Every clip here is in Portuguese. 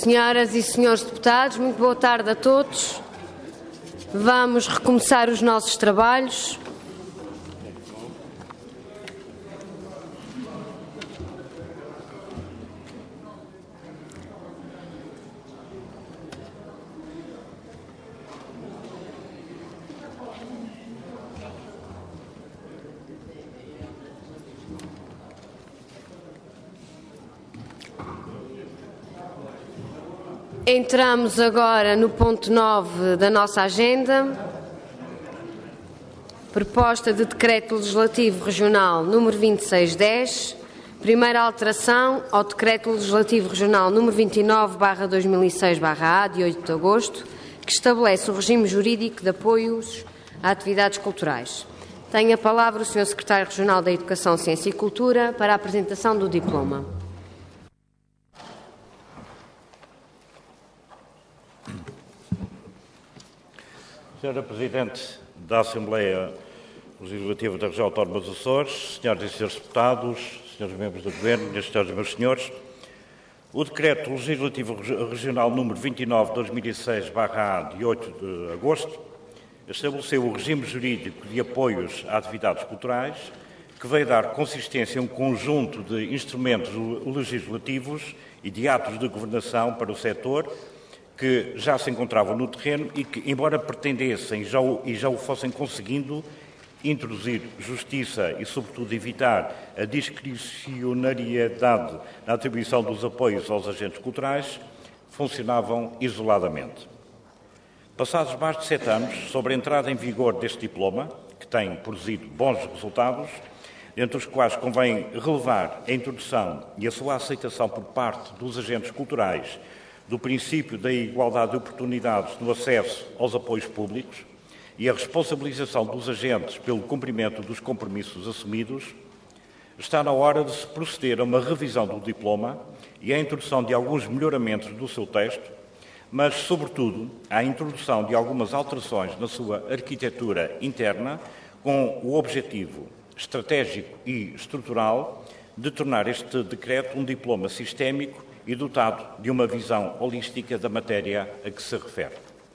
Senhoras e senhores deputados, muito boa tarde a todos. Vamos recomeçar os nossos trabalhos. Entramos agora no ponto 9 da nossa agenda, proposta de decreto legislativo regional número 2610, primeira alteração ao decreto legislativo regional número 29/2006/A, de 8 de agosto, que estabelece o regime jurídico de apoios a atividades culturais. Tem a palavra o Sr. Secretário Regional da Educação, Ciência e Cultura para a apresentação do diploma. Senhora Presidente da Assembleia Legislativa da Região Autónoma dos Açores, senhoras e senhores deputados, senhores membros do Governo, minhas senhoras e meus senhores, o Decreto Legislativo Regional número 29/2006/A, de 8 de agosto, estabeleceu o regime jurídico de apoios a atividades culturais, que veio dar consistência a um conjunto de instrumentos legislativos e de atos de governação para o setor, que já se encontravam no terreno e que, embora pretendessem e já o fossem conseguindo, introduzir justiça e, sobretudo, evitar a discricionariedade na atribuição dos apoios aos agentes culturais, funcionavam isoladamente. Passados mais de 7 anos, sobre a entrada em vigor deste diploma, que tem produzido bons resultados, entre os quais convém relevar a introdução e a sua aceitação por parte dos agentes culturais do princípio da igualdade de oportunidades no acesso aos apoios públicos e a responsabilização dos agentes pelo cumprimento dos compromissos assumidos, está na hora de se proceder a uma revisão do diploma e à introdução de alguns melhoramentos do seu texto, mas, sobretudo, à introdução de algumas alterações na sua arquitetura interna, com o objetivo estratégico e estrutural de tornar este decreto um diploma sistémico e dotado de uma visão holística da matéria a que se refere.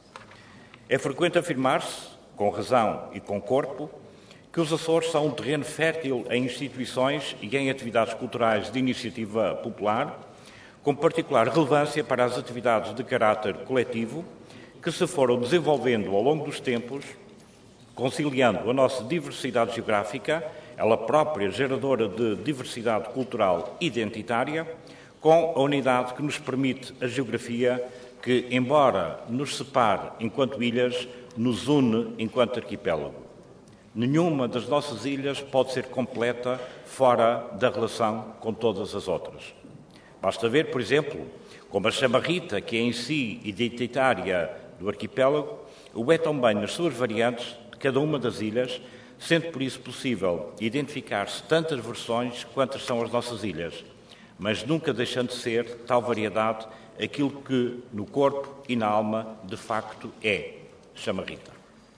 É frequente afirmar-se, com razão e com corpo, que os Açores são um terreno fértil em instituições e em atividades culturais de iniciativa popular, com particular relevância para as atividades de caráter coletivo, que se foram desenvolvendo ao longo dos tempos, conciliando a nossa diversidade geográfica, ela própria geradora de diversidade cultural identitária, com a unidade que nos permite a geografia que, embora nos separe enquanto ilhas, nos une enquanto arquipélago. Nenhuma das nossas ilhas pode ser completa fora da relação com todas as outras. Basta ver, por exemplo, como a chamarrita, que é em si identitária do arquipélago, o é também nas suas variantes de cada uma das ilhas, sendo por isso possível identificar-se tantas versões quantas são as nossas ilhas, mas nunca deixando de ser tal variedade aquilo que no corpo e na alma de facto é chamarrita.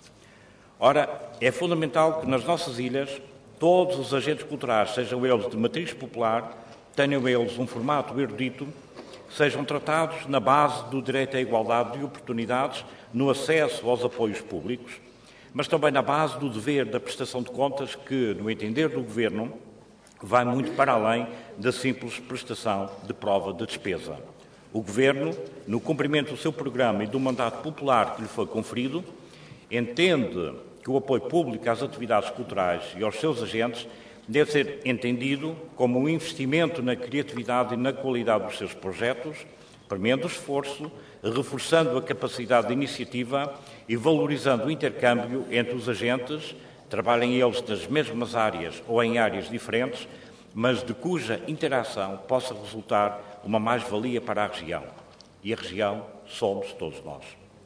Ora, é fundamental que nas nossas ilhas todos os agentes culturais, sejam eles de matriz popular, tenham eles um formato erudito, sejam tratados na base do direito à igualdade de oportunidades no acesso aos apoios públicos, mas também na base do dever da prestação de contas que, no entender do Governo, vai muito para além da simples prestação de prova de despesa. O Governo, no cumprimento do seu programa e do mandato popular que lhe foi conferido, entende que o apoio público às atividades culturais e aos seus agentes deve ser entendido como um investimento na criatividade e na qualidade dos seus projetos, premiando o esforço, reforçando a capacidade de iniciativa e valorizando o intercâmbio entre os agentes, trabalhem eles nas mesmas áreas ou em áreas diferentes, mas de cuja interação possa resultar uma mais-valia para a região. E a região somos todos nós.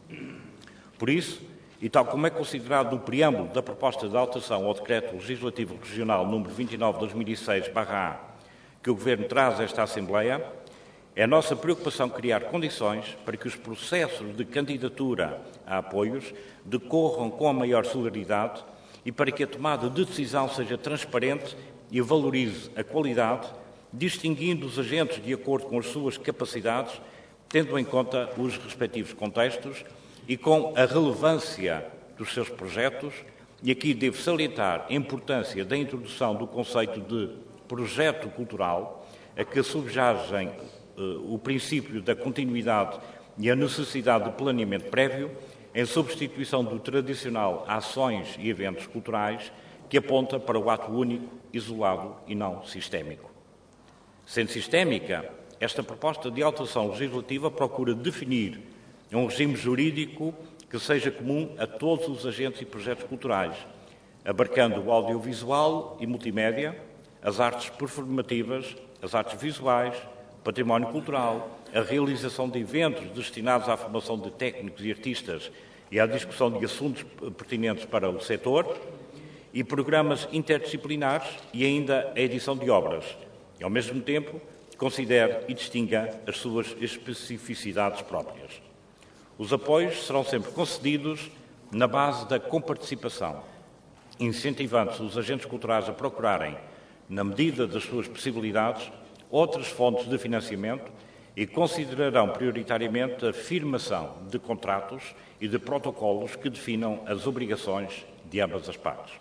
Por isso, e tal como é considerado no preâmbulo da proposta de alteração ao Decreto Legislativo Regional número 29/2006/A, que o Governo traz a esta Assembleia, é nossa preocupação criar condições para que os processos de candidatura a apoios decorram com a maior celeridade e para que a tomada de decisão seja transparente e valorize a qualidade, distinguindo os agentes de acordo com as suas capacidades tendo em conta os respectivos contextos e com a relevância dos seus projetos, e aqui devo salientar a importância da introdução do conceito de projeto cultural, a que subjazem o princípio da continuidade e a necessidade de planeamento prévio, em substituição do tradicional ações e eventos culturais, que aponta para o ato único, isolado e não sistémico. Sendo sistémica, esta proposta de alteração legislativa procura definir um regime jurídico que seja comum a todos os agentes e projetos culturais, abarcando o audiovisual e multimédia, as artes performativas, as artes visuais, o património cultural, a realização de eventos destinados à formação de técnicos e artistas e à discussão de assuntos pertinentes para o setor, e programas interdisciplinares e ainda a edição de obras, e, ao mesmo tempo, considere e distinga as suas especificidades próprias. Os apoios serão sempre concedidos na base da comparticipação, incentivando-se os agentes culturais a procurarem, na medida das suas possibilidades, outras fontes de financiamento e considerarão prioritariamente a firmação de contratos e de protocolos que definam as obrigações de ambas as partes.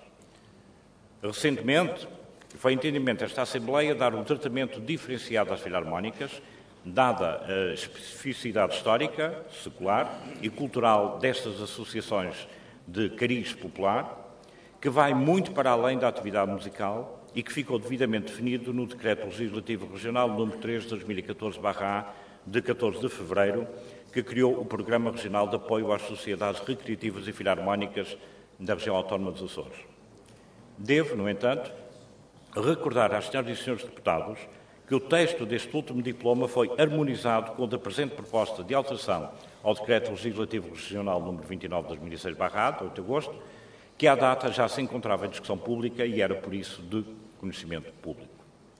Recentemente, foi entendimento desta Assembleia dar um tratamento diferenciado às filarmónicas, dada a especificidade histórica, secular e cultural destas associações de cariz popular, que vai muito para além da atividade musical e que ficou devidamente definido no Decreto Legislativo Regional número 3 de 2014/A, de 14 de fevereiro, que criou o Programa Regional de Apoio às Sociedades Recreativas e Filarmónicas da Região Autónoma dos Açores. Devo, no entanto, recordar às senhoras e senhores deputados que o texto deste último diploma foi harmonizado com o da presente proposta de alteração ao Decreto Legislativo Regional número 29 de 2006/A, de 8 de agosto, que à data já se encontrava em discussão pública e era, por isso, de conhecimento público.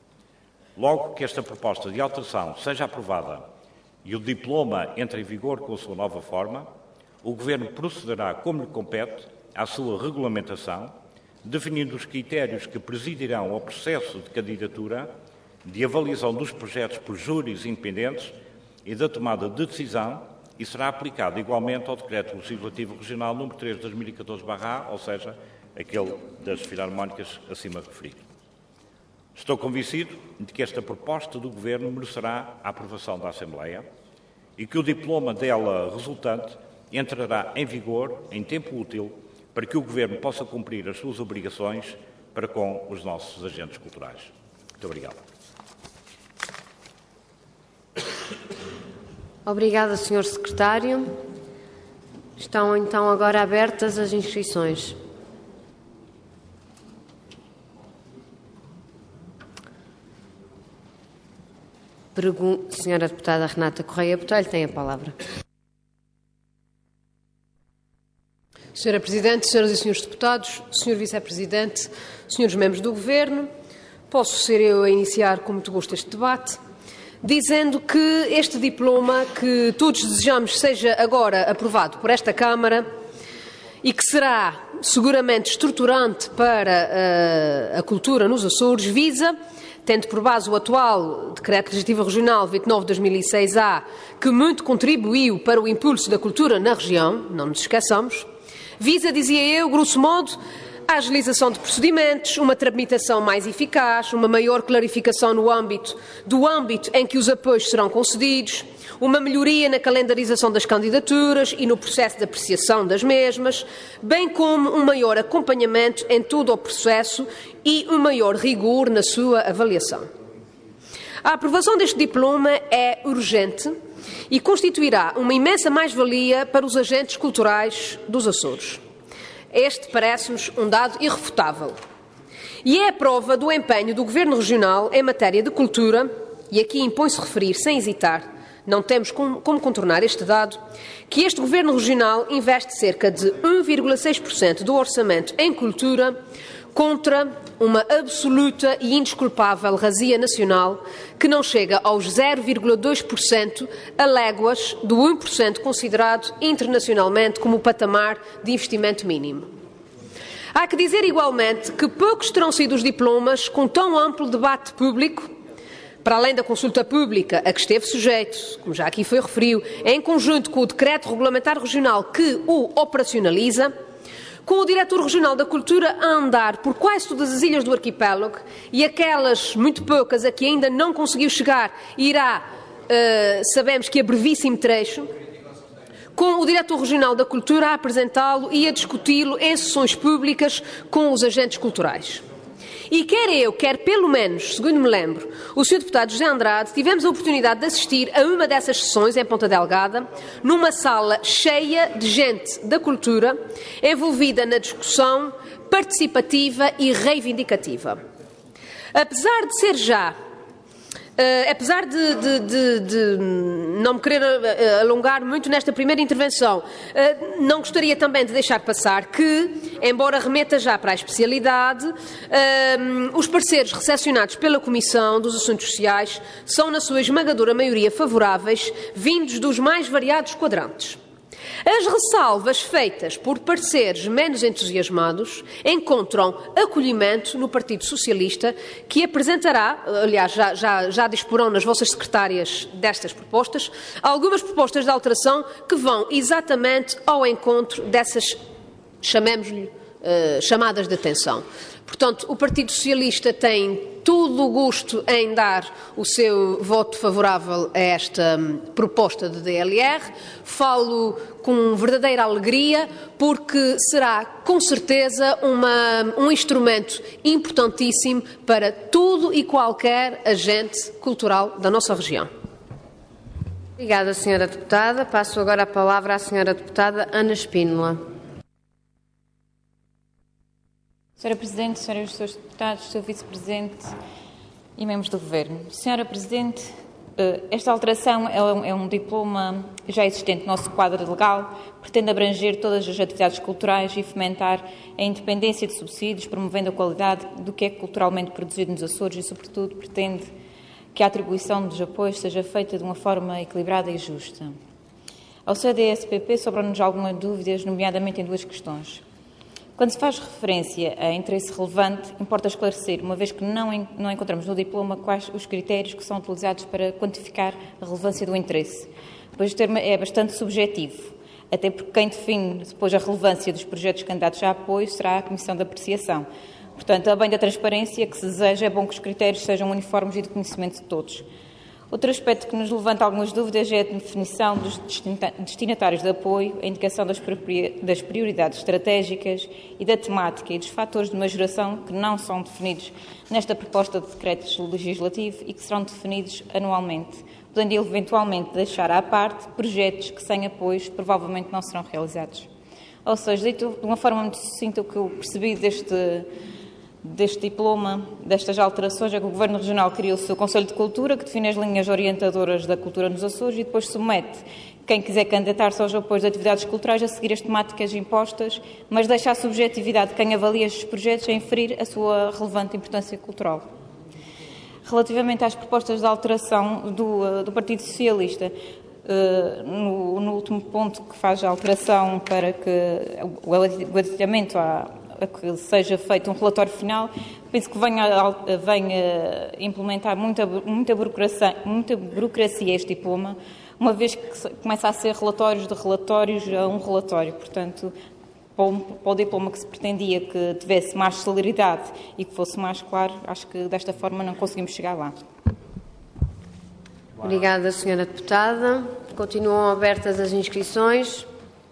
Logo que esta proposta de alteração seja aprovada e o diploma entre em vigor com a sua nova forma, o Governo procederá, como lhe compete, à sua regulamentação, definindo os critérios que presidirão ao processo de candidatura, de avaliação dos projetos por júris independentes e da tomada de decisão, e será aplicado igualmente ao Decreto Legislativo Regional número 3 de 2014/A, ou seja, aquele das filarmónicas acima referido. Estou convencido de que esta proposta do Governo merecerá a aprovação da Assembleia e que o diploma dela resultante entrará em vigor em tempo útil para que o Governo possa cumprir as suas obrigações para com os nossos agentes culturais. Muito obrigado. Obrigada, Sr. Secretário. Estão então agora abertas as inscrições. Senhora Deputada Renata Correia Botelho tem a palavra. Senhora Presidente, Senhoras e Senhores Deputados, Senhor Vice-Presidente, Senhores Membros do Governo, posso ser eu a iniciar com muito gosto este debate, dizendo que este diploma, que todos desejamos seja agora aprovado por esta Câmara e que será seguramente estruturante para a cultura nos Açores, visa, tendo por base o atual Decreto Legislativo Regional 29/2006-A, que muito contribuiu para o impulso da cultura na região, não nos esqueçamos, visa, dizia eu, grosso modo, a agilização de procedimentos, uma tramitação mais eficaz, uma maior clarificação no âmbito em que os apoios serão concedidos, uma melhoria na calendarização das candidaturas e no processo de apreciação das mesmas, bem como um maior acompanhamento em todo o processo e um maior rigor na sua avaliação. A aprovação deste diploma é urgente e constituirá uma imensa mais-valia para os agentes culturais dos Açores. Este parece-nos um dado irrefutável. E é a prova do empenho do Governo Regional em matéria de cultura, e aqui impõe-se referir, sem hesitar, não temos como contornar este dado, que este Governo Regional investe cerca de 1,6% do orçamento em cultura, contra uma absoluta e indesculpável razia nacional que não chega aos 0,2% a léguas do 1% considerado internacionalmente como o patamar de investimento mínimo. Há que dizer igualmente que poucos terão sido os diplomas com tão amplo debate público, Para além da consulta pública a que esteve sujeito, como já aqui foi referido, em conjunto com o Decreto Regulamentar Regional que o operacionaliza, com o Diretor Regional da Cultura a andar por quase todas as ilhas do arquipélago e aquelas muito poucas a que ainda não conseguiu chegar, irá, sabemos que a brevíssimo trecho, com o Diretor Regional da Cultura a apresentá-lo e a discuti-lo em sessões públicas com os agentes culturais. E quer eu, quer pelo menos, segundo me lembro, o Sr. Deputado José Andrade, tivemos a oportunidade de assistir a uma dessas sessões em Ponta Delgada, numa sala cheia de gente da cultura, envolvida na discussão participativa e reivindicativa. Apesar de ser já... Apesar de não me querer alongar muito nesta primeira intervenção, não gostaria também de deixar passar que, embora remeta já para a especialidade, os pareceres recepcionados pela Comissão dos Assuntos Sociais são, na sua esmagadora maioria, favoráveis, vindos dos mais variados quadrantes. As ressalvas feitas por pareceres menos entusiasmados encontram acolhimento no Partido Socialista, que apresentará, aliás, já disporão nas vossas secretárias destas propostas, algumas propostas de alteração que vão exatamente ao encontro dessas, chamemos-lhe, chamadas de atenção. Portanto, o Partido Socialista tem todo o gosto em dar o seu voto favorável a esta proposta de DLR. Falo com verdadeira alegria, porque será, com certeza, um instrumento importantíssimo para todo e qualquer agente cultural da nossa região. Obrigada, Sra. Deputada. Passo agora a palavra à Sra. Deputada Ana Spínola. Sra. Presidente, Sras. e Srs. Deputados, Sr. Vice-Presidente e membros do Governo. Sra. Presidente, esta alteração é um diploma já existente no nosso quadro legal, pretende abranger todas as atividades culturais e fomentar a independência de subsídios, promovendo a qualidade do que é culturalmente produzido nos Açores e, sobretudo, pretende que a atribuição dos apoios seja feita de uma forma equilibrada e justa. Ao CDS-PP sobram-nos algumas dúvidas, nomeadamente em duas questões. Quando se faz referência a interesse relevante, importa esclarecer, uma vez que não encontramos no diploma quais os critérios que são utilizados para quantificar a relevância do interesse, pois o termo é bastante subjetivo, até porque quem define depois a relevância dos projetos candidatos a apoio será a Comissão de Apreciação. Portanto, a bem da transparência que se deseja, é bom que os critérios sejam uniformes e de conhecimento de todos. Outro aspecto que nos levanta algumas dúvidas é a definição dos destinatários de apoio, a indicação das prioridades estratégicas e da temática e dos fatores de majoração que não são definidos nesta proposta de decreto legislativo e que serão definidos anualmente, podendo eventualmente deixar à parte projetos que sem apoios provavelmente não serão realizados. Ou seja, dito de uma forma muito sucinta, o que eu percebi deste diploma, destas alterações, é que o Governo Regional cria o seu Conselho de Cultura, que define as linhas orientadoras da cultura nos Açores e depois submete quem quiser candidatar-se aos apoios de atividades culturais a seguir as temáticas impostas, mas deixa a subjetividade de quem avalia estes projetos a inferir a sua relevante importância cultural. Relativamente às propostas de alteração do Partido Socialista, no último ponto que faz a alteração para que o aditamento a que seja feito um relatório final, penso que venha implementar muita burocracia este diploma, uma vez que começa a ser relatórios de relatórios a um relatório. Portanto, para o diploma que se pretendia que tivesse mais celeridade e que fosse mais claro, acho que desta forma não conseguimos chegar lá. Obrigada, Sra. Deputada. Continuam abertas as inscrições.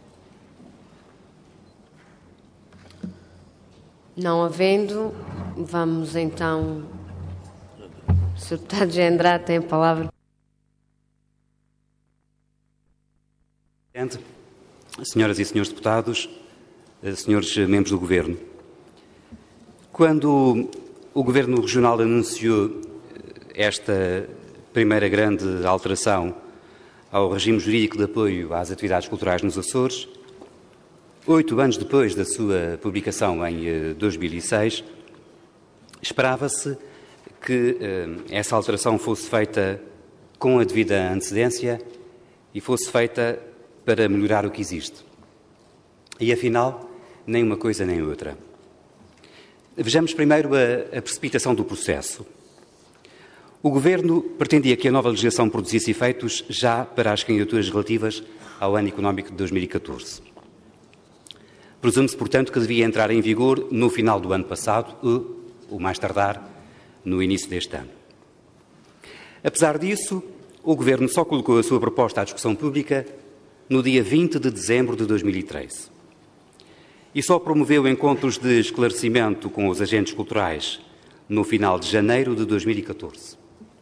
Não havendo, vamos então... O Sr. Deputado José Andrade tem a palavra. Senhoras e senhores deputados, senhores membros do Governo, quando o Governo Regional anunciou esta primeira grande alteração ao regime jurídico de apoio às atividades culturais nos Açores, 8 anos depois da sua publicação em 2006, esperava-se que essa alteração fosse feita com a devida antecedência e fosse feita para melhorar o que existe. E, afinal, nem uma coisa nem outra. Vejamos primeiro a precipitação do processo. O Governo pretendia que a nova legislação produzisse efeitos já para as candidaturas relativas ao ano económico de 2014. Presume-se, portanto, que devia entrar em vigor no final do ano passado, ou mais tardar, no início deste ano. Apesar disso, o Governo só colocou a sua proposta à discussão pública no dia 20 de dezembro de 2013 e só promoveu encontros de esclarecimento com os agentes culturais no final de janeiro de 2014.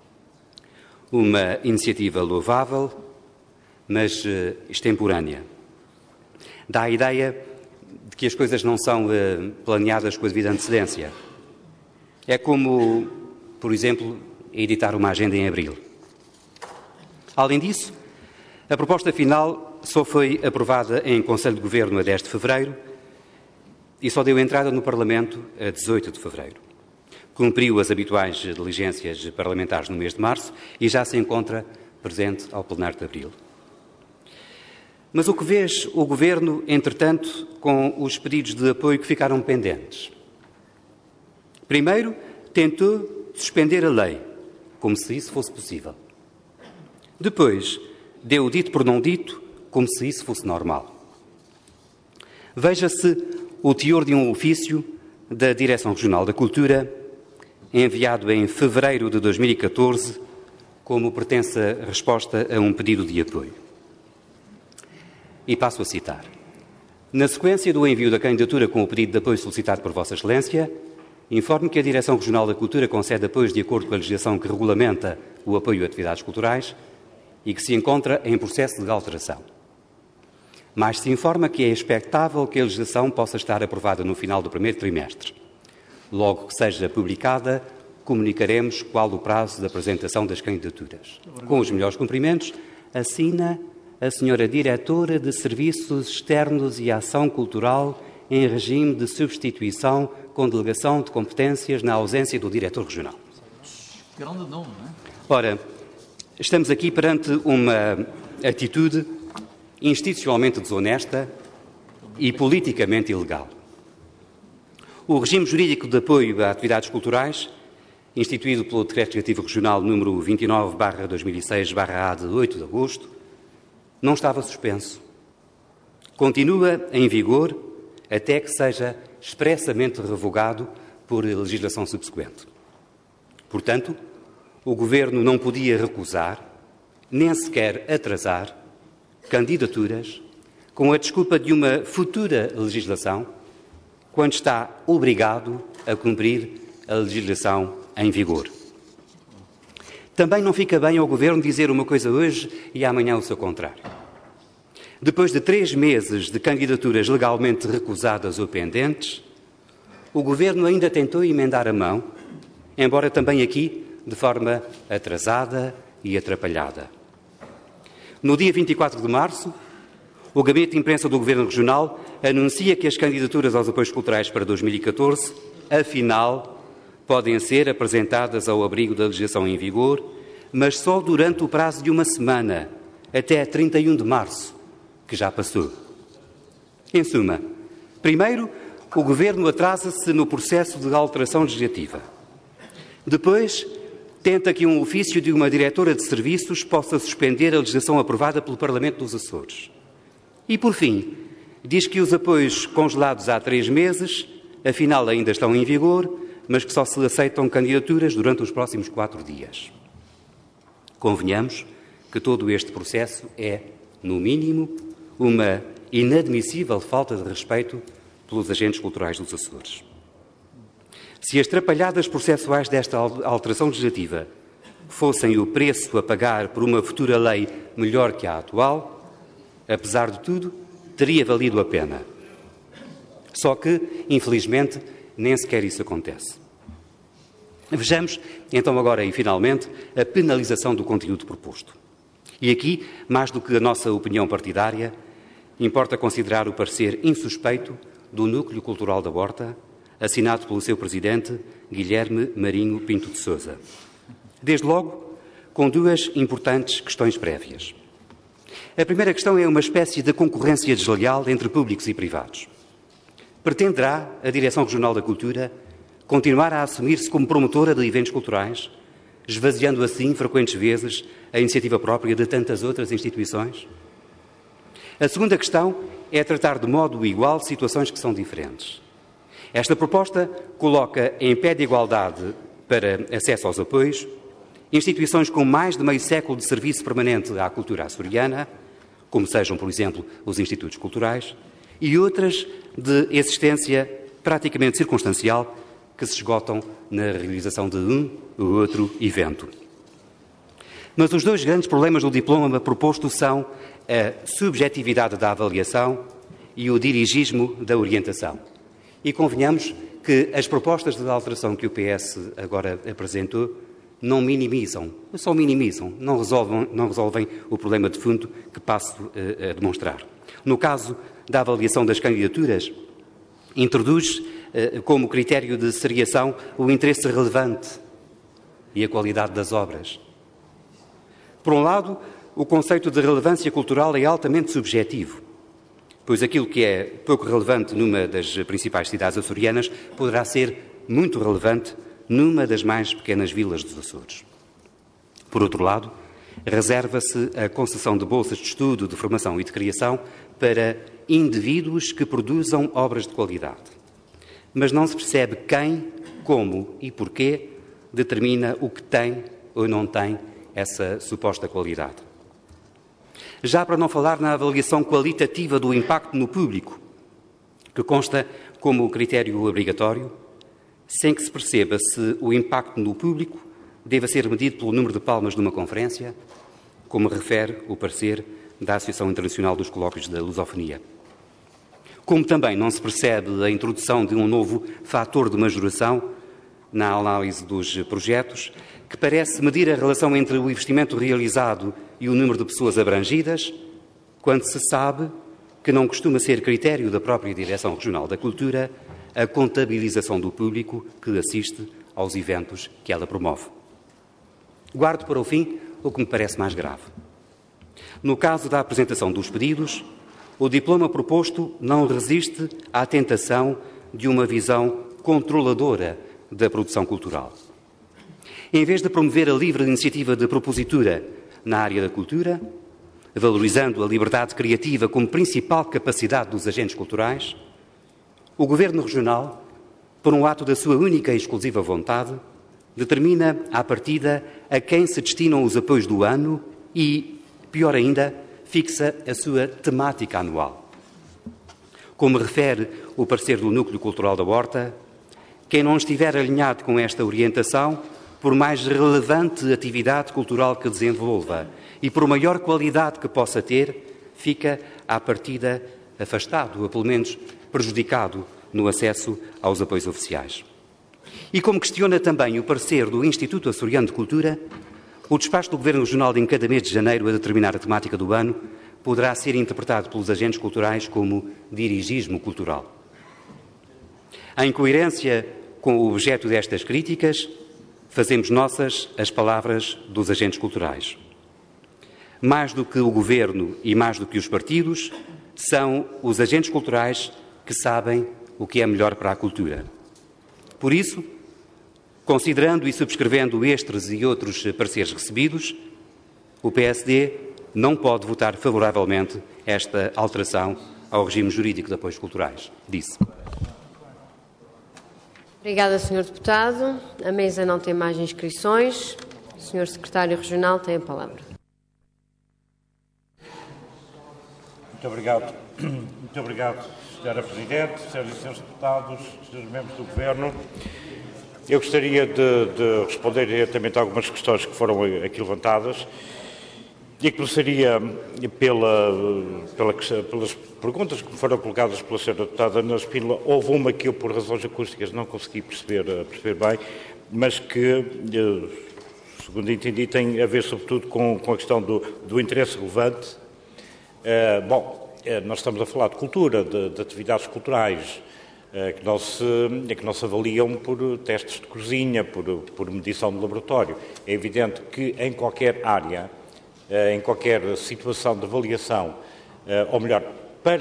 Uma iniciativa louvável, mas extemporânea. Dá a ideia de que as coisas não são planeadas com a devida antecedência. É como, por exemplo, editar uma agenda em abril. Além disso, a proposta final só foi aprovada em Conselho de Governo a 10 de fevereiro e só deu entrada no Parlamento a 18 de fevereiro. Cumpriu as habituais diligências parlamentares no mês de março e já se encontra presente ao plenário de abril. Mas o que fez o Governo, entretanto, com os pedidos de apoio que ficaram pendentes? Primeiro, tentou suspender a lei, como se isso fosse possível. Depois, deu o dito por não dito, como se isso fosse normal. Veja-se o teor de um ofício da Direção Regional da Cultura, enviado em fevereiro de 2014, como pertença resposta a um pedido de apoio. E passo a citar. Na sequência do envio da candidatura com o pedido de apoio solicitado por Vossa Excelência, informo que a Direção Regional da Cultura concede apoios de acordo com a legislação que regulamenta o apoio a atividades culturais e que se encontra em processo de alteração. Mais se informa que é expectável que a legislação possa estar aprovada no final do primeiro trimestre. Logo que seja publicada, comunicaremos qual o prazo da apresentação das candidaturas. Com os melhores cumprimentos, assina a Senhora Diretora de Serviços Externos e Ação Cultural em regime de substituição com delegação de competências na ausência do Diretor Regional. Grande nome, não é? Ora, estamos aqui perante uma atitude institucionalmente desonesta e politicamente ilegal. O regime jurídico de apoio a atividades culturais, instituído pelo Decreto Legislativo Regional número 29/2006/A de 8 de agosto, não estava suspenso. Continua em vigor até que seja expressamente revogado por legislação subsequente. Portanto, o Governo não podia recusar, nem sequer atrasar, candidaturas com a desculpa de uma futura legislação, quando está obrigado a cumprir a legislação em vigor. Também não fica bem ao Governo dizer uma coisa hoje e amanhã o seu contrário. Depois de 3 meses de candidaturas legalmente recusadas ou pendentes, o Governo ainda tentou emendar a mão, embora também aqui de forma atrasada e atrapalhada. No dia 24 de março, o Gabinete de Imprensa do Governo Regional anuncia que as candidaturas aos apoios culturais para 2014, afinal, podem ser apresentadas ao abrigo da legislação em vigor, mas só durante o prazo de uma semana, até 31 de março, que já passou. Em suma, primeiro, o Governo atrasa-se no processo de alteração legislativa. Depois, tenta que um ofício de uma diretora de serviços possa suspender a legislação aprovada pelo Parlamento dos Açores. E, por fim, diz que os apoios congelados há 3 meses, afinal ainda estão em vigor, mas que só se aceitam candidaturas durante os próximos 4 dias. Convenhamos que todo este processo é, no mínimo, uma inadmissível falta de respeito pelos agentes culturais dos Açores. Se as trapalhadas processuais desta alteração legislativa fossem o preço a pagar por uma futura lei melhor que a atual, apesar de tudo, teria valido a pena. Só que, infelizmente, nem sequer isso acontece. Vejamos, então, agora e finalmente, a penalização do conteúdo proposto. E aqui, mais do que a nossa opinião partidária, importa considerar o parecer insuspeito do Núcleo Cultural da Horta, assinado pelo seu presidente, Guilherme Marinho Pinto de Sousa. Desde logo, com 2 importantes questões prévias. A primeira questão é uma espécie de concorrência desleal entre públicos e privados. Pretenderá a Direção Regional da Cultura continuar a assumir-se como promotora de eventos culturais, esvaziando assim, frequentes vezes, a iniciativa própria de tantas outras instituições? A segunda questão é tratar de modo igual situações que são diferentes. Esta proposta coloca em pé de igualdade para acesso aos apoios instituições com mais de meio século de serviço permanente à cultura açoriana, como sejam, por exemplo, os institutos culturais, e outras de existência praticamente circunstancial que se esgotam na realização de um ou outro evento. Mas os dois grandes problemas do diploma proposto são a subjetividade da avaliação e o dirigismo da orientação. E convenhamos que as propostas de alteração que o PS agora apresentou não minimizam, só minimizam, não resolvem o problema de fundo que passo a demonstrar. No caso da avaliação das candidaturas, introduz como critério de seriação o interesse relevante e a qualidade das obras. Por um lado, o conceito de relevância cultural é altamente subjetivo, pois aquilo que é pouco relevante numa das principais cidades açorianas poderá ser muito relevante numa das mais pequenas vilas dos Açores. Por outro lado, reserva-se a concessão de bolsas de estudo, de formação e de criação para indivíduos que produzam obras de qualidade. Mas não se percebe quem, como e porquê determina o que tem ou não tem essa suposta qualidade. Já para não falar na avaliação qualitativa do impacto no público, que consta como critério obrigatório, sem que se perceba se o impacto no público deva ser medido pelo número de palmas numa conferência, como refere o parecer da Associação Internacional dos Colóquios da Lusofonia. Como também não se percebe a introdução de um novo fator de majoração na análise dos projetos, que parece medir a relação entre o investimento realizado e o número de pessoas abrangidas, quando se sabe que não costuma ser critério da própria Direção Regional da Cultura a contabilização do público que assiste aos eventos que ela promove. Guardo para o fim o que me parece mais grave. No caso da apresentação dos pedidos, o diploma proposto não resiste à tentação de uma visão controladora da produção cultural. Em vez de promover a livre iniciativa de propositura na área da cultura, valorizando a liberdade criativa como principal capacidade dos agentes culturais, o Governo Regional, por um ato da sua única e exclusiva vontade, determina à partida a quem se destinam os apoios do ano e, pior ainda, fixa a sua temática anual. Como refere o parecer do Núcleo Cultural da Horta, quem não estiver alinhado com esta orientação, por mais relevante atividade cultural que desenvolva e por maior qualidade que possa ter, fica à partida afastado, ou pelo menos prejudicado no acesso aos apoios oficiais. E como questiona também o parecer do Instituto Açoriano de Cultura, o despacho do Governo Regional em cada mês de janeiro a determinar a temática do ano poderá ser interpretado pelos agentes culturais como dirigismo cultural. Em coerência com o objeto destas críticas, fazemos nossas as palavras dos agentes culturais. Mais do que o Governo e mais do que os partidos, são os agentes culturais que sabem o que é melhor para a cultura. Por isso, considerando e subscrevendo estes e outros pareceres recebidos, o PSD não pode votar favoravelmente esta alteração ao regime jurídico de apoios culturais. Disse. Obrigada, Sr. Deputado. A mesa não tem mais inscrições. O Sr. Secretário Regional tem a palavra. Muito obrigado. Muito obrigado, Sra. Presidente, Sras. e Srs. Deputados, Srs. Membros do Governo. Eu gostaria de responder diretamente a algumas questões que foram aqui levantadas e começaria pelas perguntas que foram colocadas pela Sra. Deputada Ana Spínola. Houve uma que eu, por razões acústicas, não consegui perceber bem, mas que, segundo entendi, tem a ver sobretudo com a questão do interesse relevante. Nós estamos a falar de cultura, de atividades culturais, que não se avaliam por testes de cozinha, por medição de laboratório. É evidente que em qualquer área, em qualquer situação de avaliação, ou melhor, para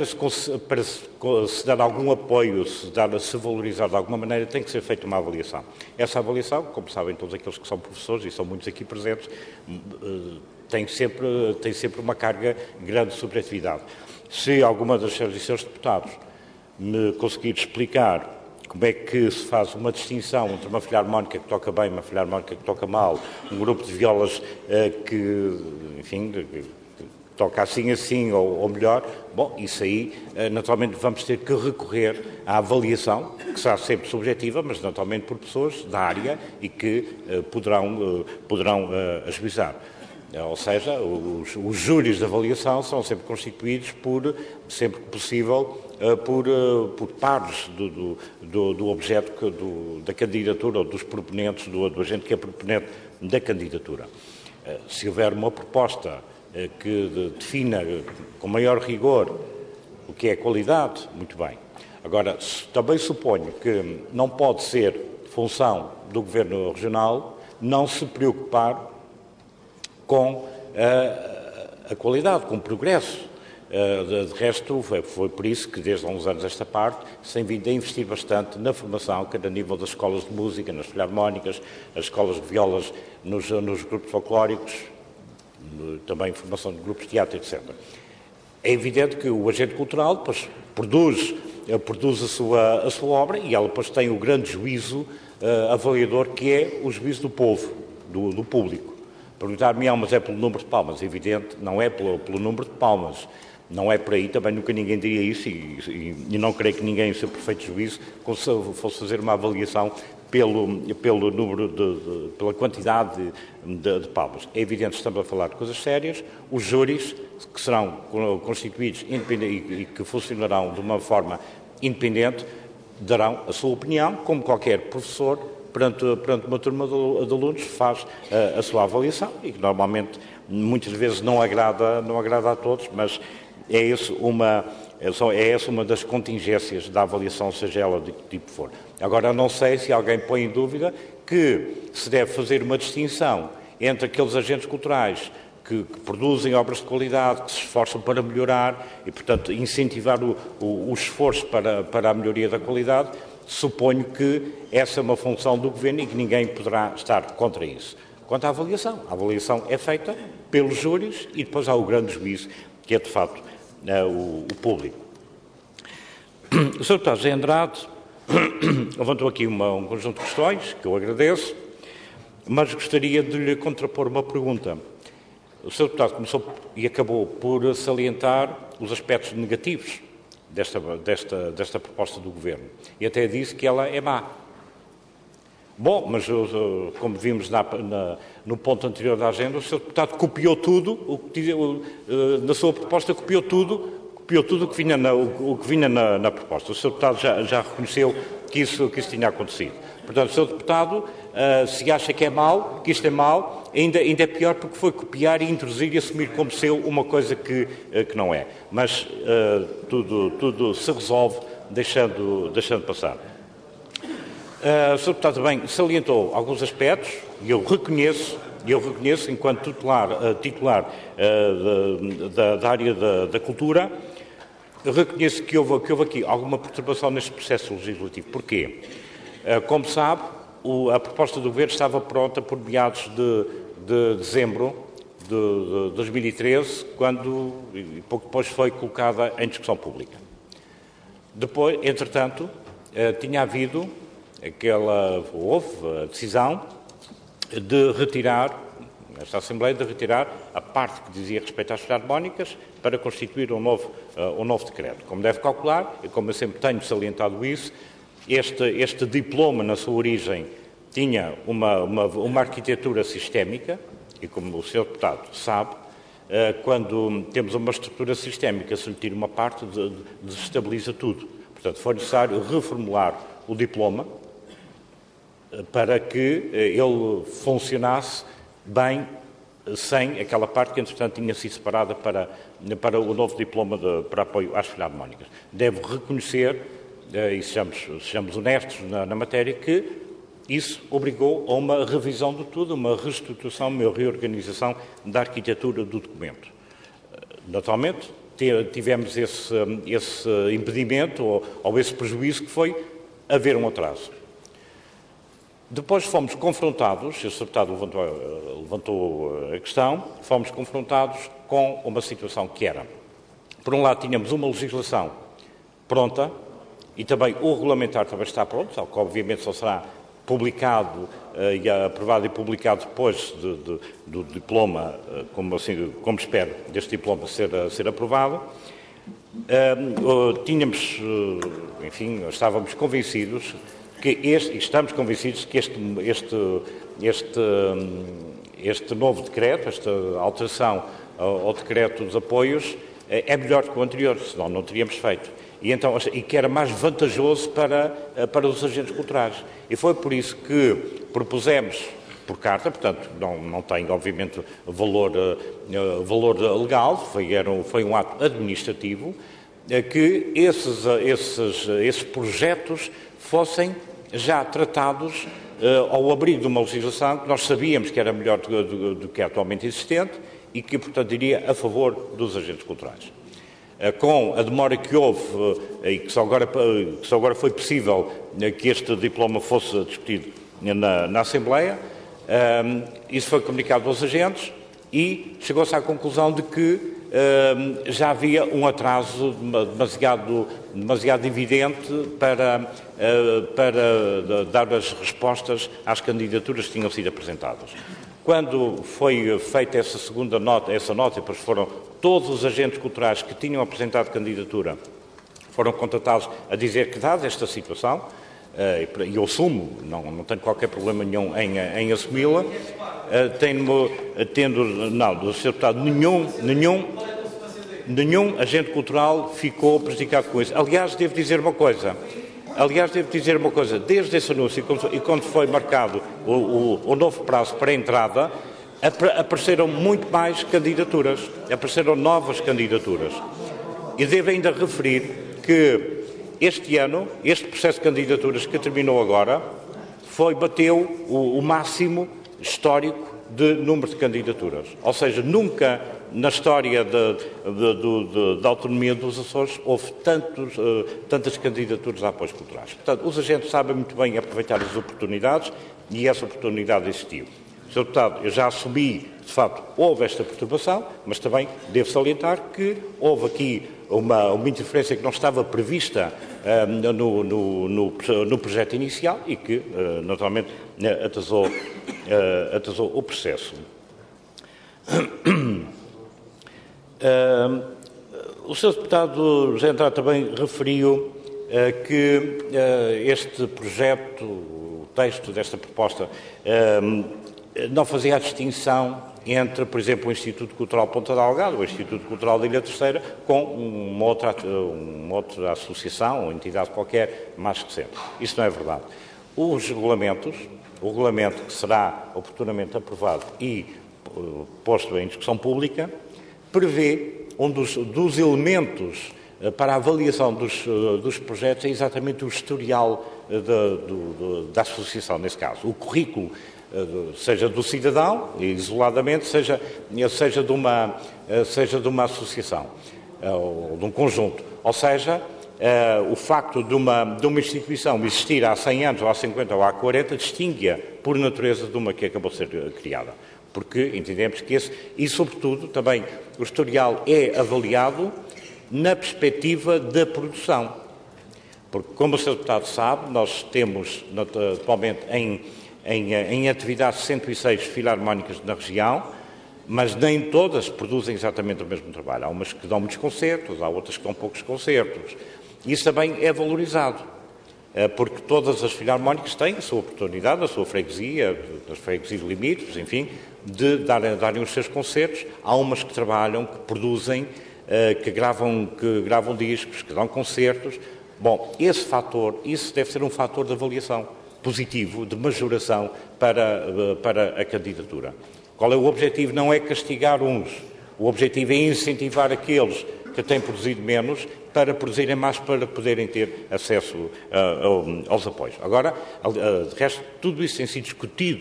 se dar algum apoio, se valorizar de alguma maneira, tem que ser feita uma avaliação. Essa avaliação, como sabem todos aqueles que são professores, e são muitos aqui presentes, tem sempre uma carga grande de subjetividade. Se alguma das senhoras e senhores deputados me conseguir explicar como é que se faz uma distinção entre uma filarmónica que toca bem e uma filarmónica que toca mal, um grupo de violas que, enfim, toca assim ou melhor, bom, isso aí, naturalmente, vamos ter que recorrer à avaliação, que será sempre subjetiva, mas naturalmente por pessoas da área e que poderão ajuizar. Ou seja, os júris de avaliação são sempre constituídos sempre que possível, por pares do objeto da candidatura ou dos proponentes, do agente que é proponente da candidatura. Se houver uma proposta que defina com maior rigor o que é qualidade, muito bem. Agora, também suponho que não pode ser função do Governo Regional não se preocupar com a qualidade, com o progresso. De resto, foi por isso que desde há uns anos esta parte se tem vindo a investir bastante na formação, quer a nível das escolas de música, nas filarmónicas, as escolas de violas, nos grupos folclóricos, também formação de grupos de teatro, etc. É evidente que o agente cultural depois produz a sua obra e ela depois tem o grande juízo avaliador que é o juízo do povo, do público. Perguntar-me, mas é pelo número de palmas? É evidente, não é pelo número de palmas. Não é por aí, também nunca ninguém diria isso e não creio que ninguém, em seu perfeito juízo, fosse fazer uma avaliação pelo número pela quantidade de palmas. É evidente que estamos a falar de coisas sérias. Os júris, que serão constituídos e que funcionarão de uma forma independente, darão a sua opinião, como qualquer professor, perante uma turma de alunos, faz a sua avaliação e que normalmente, muitas vezes, não agrada a todos, mas é essa uma das contingências da avaliação, seja ela de que tipo for. Agora, não sei se alguém põe em dúvida que se deve fazer uma distinção entre aqueles agentes culturais que produzem obras de qualidade, que se esforçam para melhorar e, portanto, incentivar o esforço para a melhoria da qualidade. Suponho que essa é uma função do Governo e que ninguém poderá estar contra isso. Quanto à avaliação, a avaliação é feita pelos júris e depois há o grande juízo, que é, de facto, o público. O Sr. Deputado José Andrade levantou aqui um conjunto de questões, que eu agradeço, mas gostaria de lhe contrapor uma pergunta. O Sr. Deputado começou e acabou por salientar os aspectos negativos desta proposta do Governo. E até disse que ela é má. Bom, mas como vimos no ponto anterior da agenda, o Sr. Deputado copiou tudo, na sua proposta copiou tudo o que vinha na proposta. O Sr. Deputado já reconheceu que isso tinha acontecido. Portanto, o Sr. Deputado, se acha que é mau, que isto é mau, ainda é pior porque foi copiar e introduzir e assumir como seu uma coisa que não é. Mas tudo se resolve deixando passar. O Sr. Deputado também salientou alguns aspectos e eu reconheço, enquanto titular da área da cultura, reconheço que houve aqui alguma perturbação neste processo legislativo. Porquê? Como sabe, a proposta do Governo estava pronta por meados de dezembro de 2013, quando pouco depois foi colocada em discussão pública. Depois, entretanto, houve a decisão de retirar, nesta Assembleia, a parte que dizia respeito às filarmónicas para constituir um novo decreto. Como deve calcular, e como eu sempre tenho salientado isso, este diploma, na sua origem, tinha uma arquitetura sistémica, e como o Sr. Deputado sabe, quando temos uma estrutura sistémica, se lhe tira uma parte, desestabiliza tudo. Portanto, foi necessário reformular o diploma para que ele funcionasse bem sem aquela parte que, entretanto, tinha sido separada para o novo diploma para apoio às filarmónicas. Devo reconhecer, e sejamos honestos na matéria, que isso obrigou a uma revisão de tudo, uma reestruturação, uma reorganização da arquitetura do documento. Naturalmente, tivemos esse impedimento ou esse prejuízo, que foi haver um atraso. Depois fomos confrontados, o Sr. Deputado levantou a questão, fomos confrontados com uma situação que era, por um lado, tínhamos uma legislação pronta e também o regulamentar também está pronto, só que obviamente só será publicado e aprovado e publicado depois do diploma, como espero, deste diploma ser aprovado. Estávamos convencidos estamos convencidos que este novo decreto, esta alteração ao decreto dos apoios, é melhor que o anterior, senão não teríamos feito. E que era mais vantajoso para os agentes culturais. E foi por isso que propusemos, por carta, portanto, não tem, obviamente, valor legal, foi um ato administrativo, que esses projetos fossem já tratados ao abrigo de uma legislação que nós sabíamos que era melhor do que a atualmente existente e que, portanto, iria a favor dos agentes culturais. Com a demora que houve e que só agora foi possível que este diploma fosse discutido na Assembleia, isso foi comunicado aos agentes e chegou-se à conclusão de que já havia um atraso demasiado evidente para dar as respostas às candidaturas que tinham sido apresentadas. Quando foi feita essa nota, e depois foram todos os agentes culturais que tinham apresentado candidatura, foram contatados a dizer que, dada esta situação, e eu assumo, não tenho qualquer problema nenhum em assumi-la, do Sr. Deputado, nenhum agente cultural ficou prejudicado com isso. Aliás, devo dizer uma coisa, desde esse anúncio e quando foi marcado o novo prazo para a entrada, apareceram muito mais candidaturas, apareceram novas candidaturas. E devo ainda referir que este ano, este processo de candidaturas que terminou agora, bateu o máximo histórico de número de candidaturas. Ou seja, nunca na história da autonomia dos Açores houve tantas candidaturas a apoios culturais. Portanto, os agentes sabem muito bem aproveitar as oportunidades e essa oportunidade existiu. Sr. Deputado, eu já assumi, de facto, houve esta perturbação, mas também devo salientar que houve aqui uma interferência que não estava prevista no projeto inicial e que, naturalmente, atrasou o processo. O Sr. Deputado José Andrade também referiu que este projeto, o texto desta proposta, não fazia a distinção entre, por exemplo, o Instituto Cultural Ponta Delgada ou o Instituto Cultural da Ilha Terceira com uma outra associação ou entidade qualquer mais recente. Isso não é verdade. O regulamento que será oportunamente aprovado e posto em discussão pública, prevê um dos elementos para a avaliação dos projetos é exatamente o historial da associação, nesse caso. O currículo, seja do cidadão, isoladamente, seja de uma associação, ou de um conjunto. Ou seja, o facto de uma instituição existir há 100 anos, ou há 50, ou há 40, distingue-a por natureza de uma que acabou de ser criada. Porque entendemos que e sobretudo, também o historial é avaliado na perspectiva da produção. Porque, como o Sr. Deputado sabe, nós temos atualmente em atividade 106 filarmónicas na região, mas nem todas produzem exatamente o mesmo trabalho. Há umas que dão muitos concertos, há outras que dão poucos concertos. Isso também é valorizado, porque todas as filarmónicas têm a sua oportunidade, a sua freguesia, as freguesias limítrofes, enfim, de darem os seus concertos. Há umas que trabalham, que produzem, que gravam discos, que dão concertos. Bom, isso deve ser um fator de avaliação positivo, de majoração para a candidatura. Qual é o objetivo? Não é castigar uns. O objetivo é incentivar aqueles que têm produzido menos para produzirem mais, para poderem ter acesso aos apoios. Agora, de resto, tudo isso tem sido discutido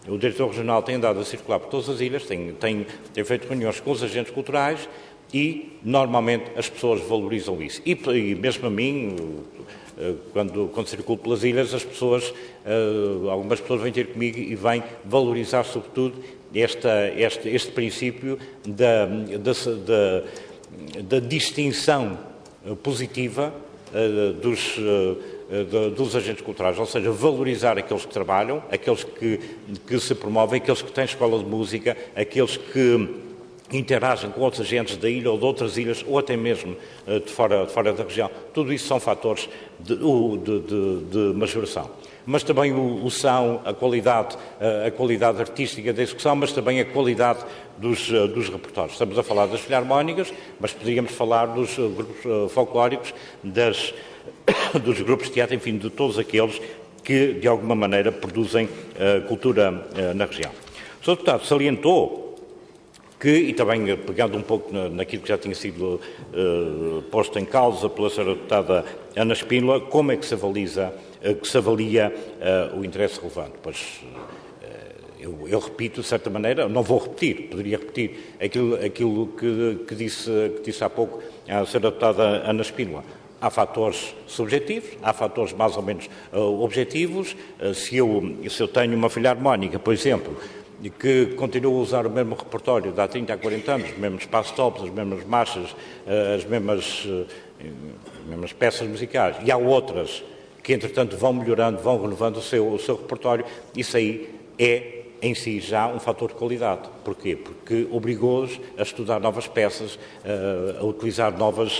o diretor regional tem andado a circular por todas as ilhas, tem feito reuniões com os agentes culturais e, normalmente, as pessoas valorizam isso. E mesmo a mim, quando circulo pelas ilhas, algumas pessoas vêm ter comigo e vêm valorizar, sobretudo, este princípio da distinção positiva dos agentes culturais, ou seja, valorizar aqueles que trabalham, aqueles que se promovem, aqueles que têm escola de música, aqueles que interagem com outros agentes da ilha ou de outras ilhas, ou até mesmo de fora da região. Tudo isso são fatores de majoração. Mas também o som, a qualidade artística da execução, mas também a qualidade dos repertórios. Estamos a falar das filarmónicas, mas poderíamos falar dos grupos folclóricos, dos grupos de teatro, enfim, de todos aqueles que, de alguma maneira, produzem cultura na região. O Sr. Deputado salientou que, e também pegando um pouco naquilo que já tinha sido posto em causa pela Sra. Deputada Ana Espínola, como é que se avalia o interesse relevante? Pois eu repito, de certa maneira, não vou repetir, poderia repetir aquilo que disse há pouco a Sra. Deputada Ana Espínola. Há fatores subjetivos, há fatores mais ou menos objetivos. Se eu tenho uma filarmónica, por exemplo, que continua a usar o mesmo repertório de há 30 a 40 anos, os mesmos passo-tops, as mesmas marchas, as mesmas peças musicais, e há outras que, entretanto, vão melhorando, vão renovando o seu repertório, isso aí é, em si, já um fator de qualidade. Porquê? Porque obrigou-os a estudar novas peças, a utilizar novas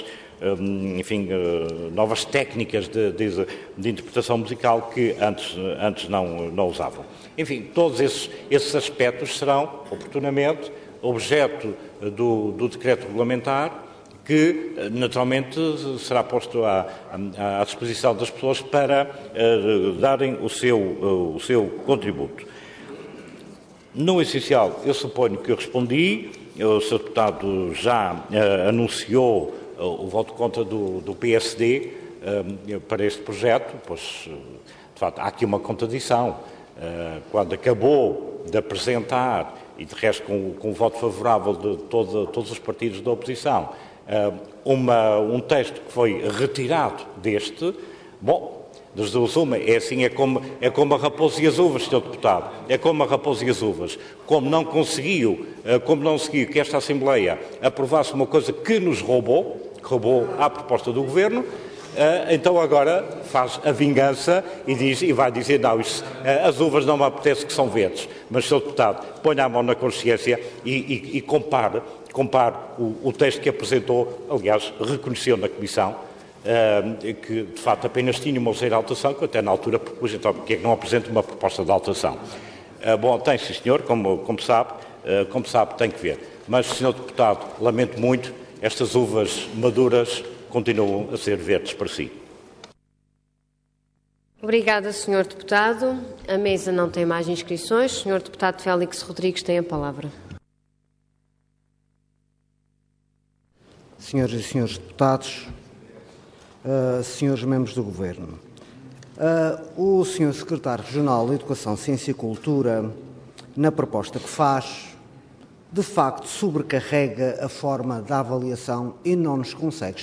técnicas de interpretação musical que antes não usavam. Enfim, todos esses aspectos serão, oportunamente, objeto do decreto regulamentar, que, naturalmente, será posto à disposição das pessoas para darem o seu contributo. No essencial, eu suponho que eu respondi. O Sr. Deputado já anunciou o voto contra do PSD para este projeto, pois, de facto, há aqui uma contradição. Quando acabou de apresentar, e de resto com o voto favorável de todos os partidos da oposição, um texto que foi retirado deste, bom, das duas uma, é assim, é como a raposa e as uvas, Sr. Deputado, é como a raposa e as uvas. Como não conseguiu que esta Assembleia aprovasse uma coisa que nos roubou à proposta do Governo, então agora faz a vingança e vai dizer, não, as uvas não me apetece que são verdes. Mas, Sr. Deputado, ponha a mão na consciência e compare o texto que apresentou, aliás, reconheceu na Comissão, que de facto apenas tinha uma ligeira alteração, que eu até na altura propus, então porque é que não apresenta uma proposta de alteração? Bom, tem sim senhor, como sabe tem que ver. Mas, Sr. Deputado, lamento muito, estas uvas maduras continuam a ser verdes para si. Obrigada, Sr. Deputado. A mesa não tem mais inscrições. Sr. Deputado Félix Rodrigues tem a palavra. Senhoras e senhores deputados, senhores membros do Governo, o Sr. Secretário Regional de Educação, Ciência e Cultura, na proposta que faz, de facto sobrecarrega a forma da avaliação e não nos consegue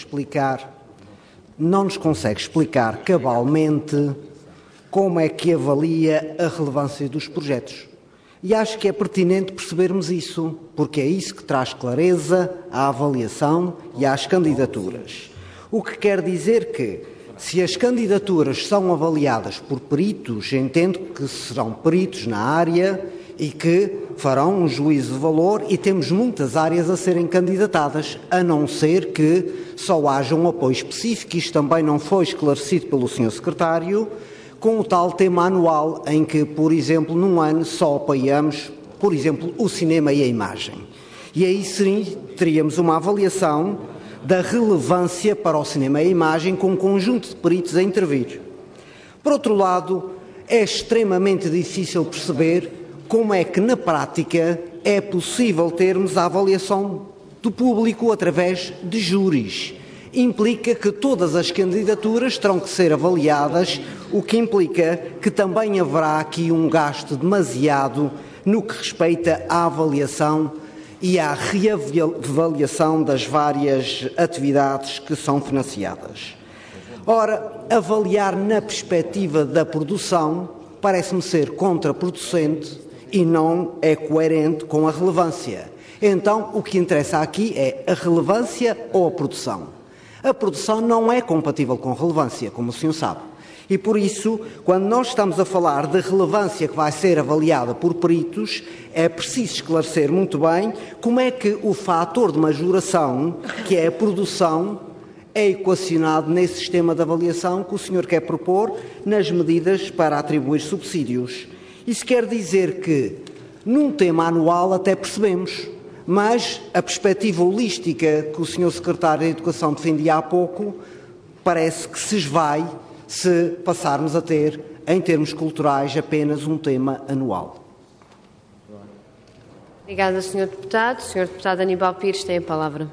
explicar cabalmente como é que avalia a relevância dos projetos. E acho que é pertinente percebermos isso, porque é isso que traz clareza à avaliação e às candidaturas. O que quer dizer que, se as candidaturas são avaliadas por peritos, entendo que serão peritos na área e que farão um juízo de valor, e temos muitas áreas a serem candidatadas, a não ser que só haja um apoio específico. Isto também não foi esclarecido pelo Sr. Secretário, com o tal tema anual, em que, por exemplo, num ano só apoiamos, por exemplo, o cinema e a imagem. E aí sim teríamos uma avaliação da relevância para o cinema e a imagem, com um conjunto de peritos a intervir. Por outro lado, é extremamente difícil perceber como é que, na prática, é possível termos a avaliação do público através de júris. implica que todas as candidaturas terão que ser avaliadas, o que implica que também haverá aqui um gasto demasiado no que respeita à avaliação e à reavaliação das várias atividades que são financiadas. Ora, avaliar na perspectiva da produção parece-me ser contraproducente e não é coerente com a relevância. Então, o que interessa aqui é a relevância ou a produção. A produção não é compatível com relevância, como o senhor sabe. E por isso, quando nós estamos a falar de relevância que vai ser avaliada por peritos, é preciso esclarecer muito bem como é que o fator de majoração, que é a produção, é equacionado nesse sistema de avaliação que o senhor quer propor nas medidas para atribuir subsídios. Isso quer dizer que, num tema anual, até percebemos, mas a perspectiva holística que o senhor secretário da Educação defendia há pouco parece que se esvai se passarmos a ter, em termos culturais, apenas um tema anual. Obrigada, Sr. Deputado. Sr. Deputado Aníbal Pires tem a palavra.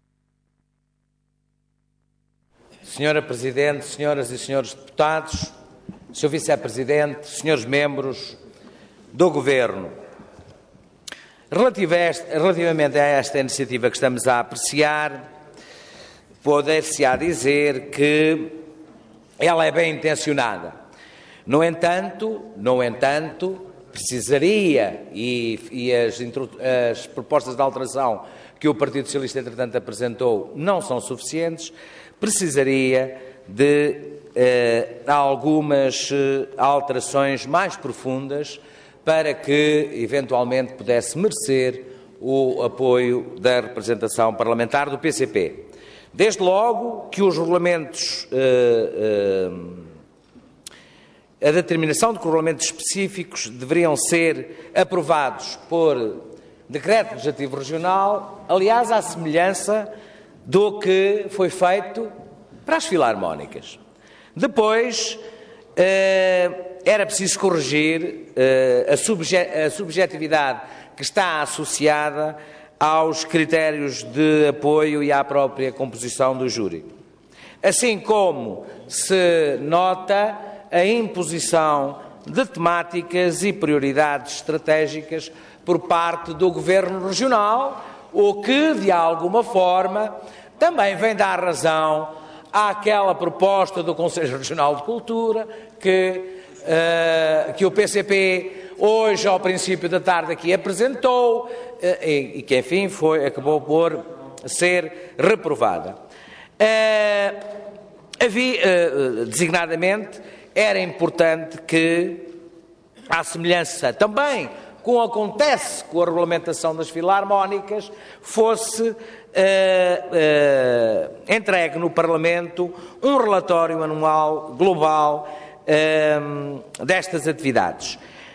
Senhora Presidente, senhoras e senhores deputados, Sr. Vice-Presidente, senhores membros do Governo, relativamente a esta iniciativa que estamos a apreciar, poder-se-á dizer que ela é bem intencionada. No entanto, precisaria, e as propostas de alteração que o Partido Socialista, entretanto, apresentou não são suficientes, precisaria de algumas alterações mais profundas para que, eventualmente, pudesse merecer o apoio da representação parlamentar do PCP. Desde logo que os regulamentos, a determinação de que regulamentos específicos deveriam ser aprovados por decreto legislativo regional, aliás, à semelhança do que foi feito para as filarmónicas. Depois, era preciso corrigir a subjetividade que está associada aos critérios de apoio e à própria composição do júri. Assim como se nota a imposição de temáticas e prioridades estratégicas por parte do Governo Regional, o que, de alguma forma, também vem dar razão àquela proposta do Conselho Regional de Cultura que o PCP hoje, ao princípio da tarde, aqui apresentou e que, enfim, acabou por ser reprovada. Designadamente, era importante que, à semelhança também como acontece com a regulamentação das filarmónicas, fosse entregue no Parlamento um relatório anual global destas atividades.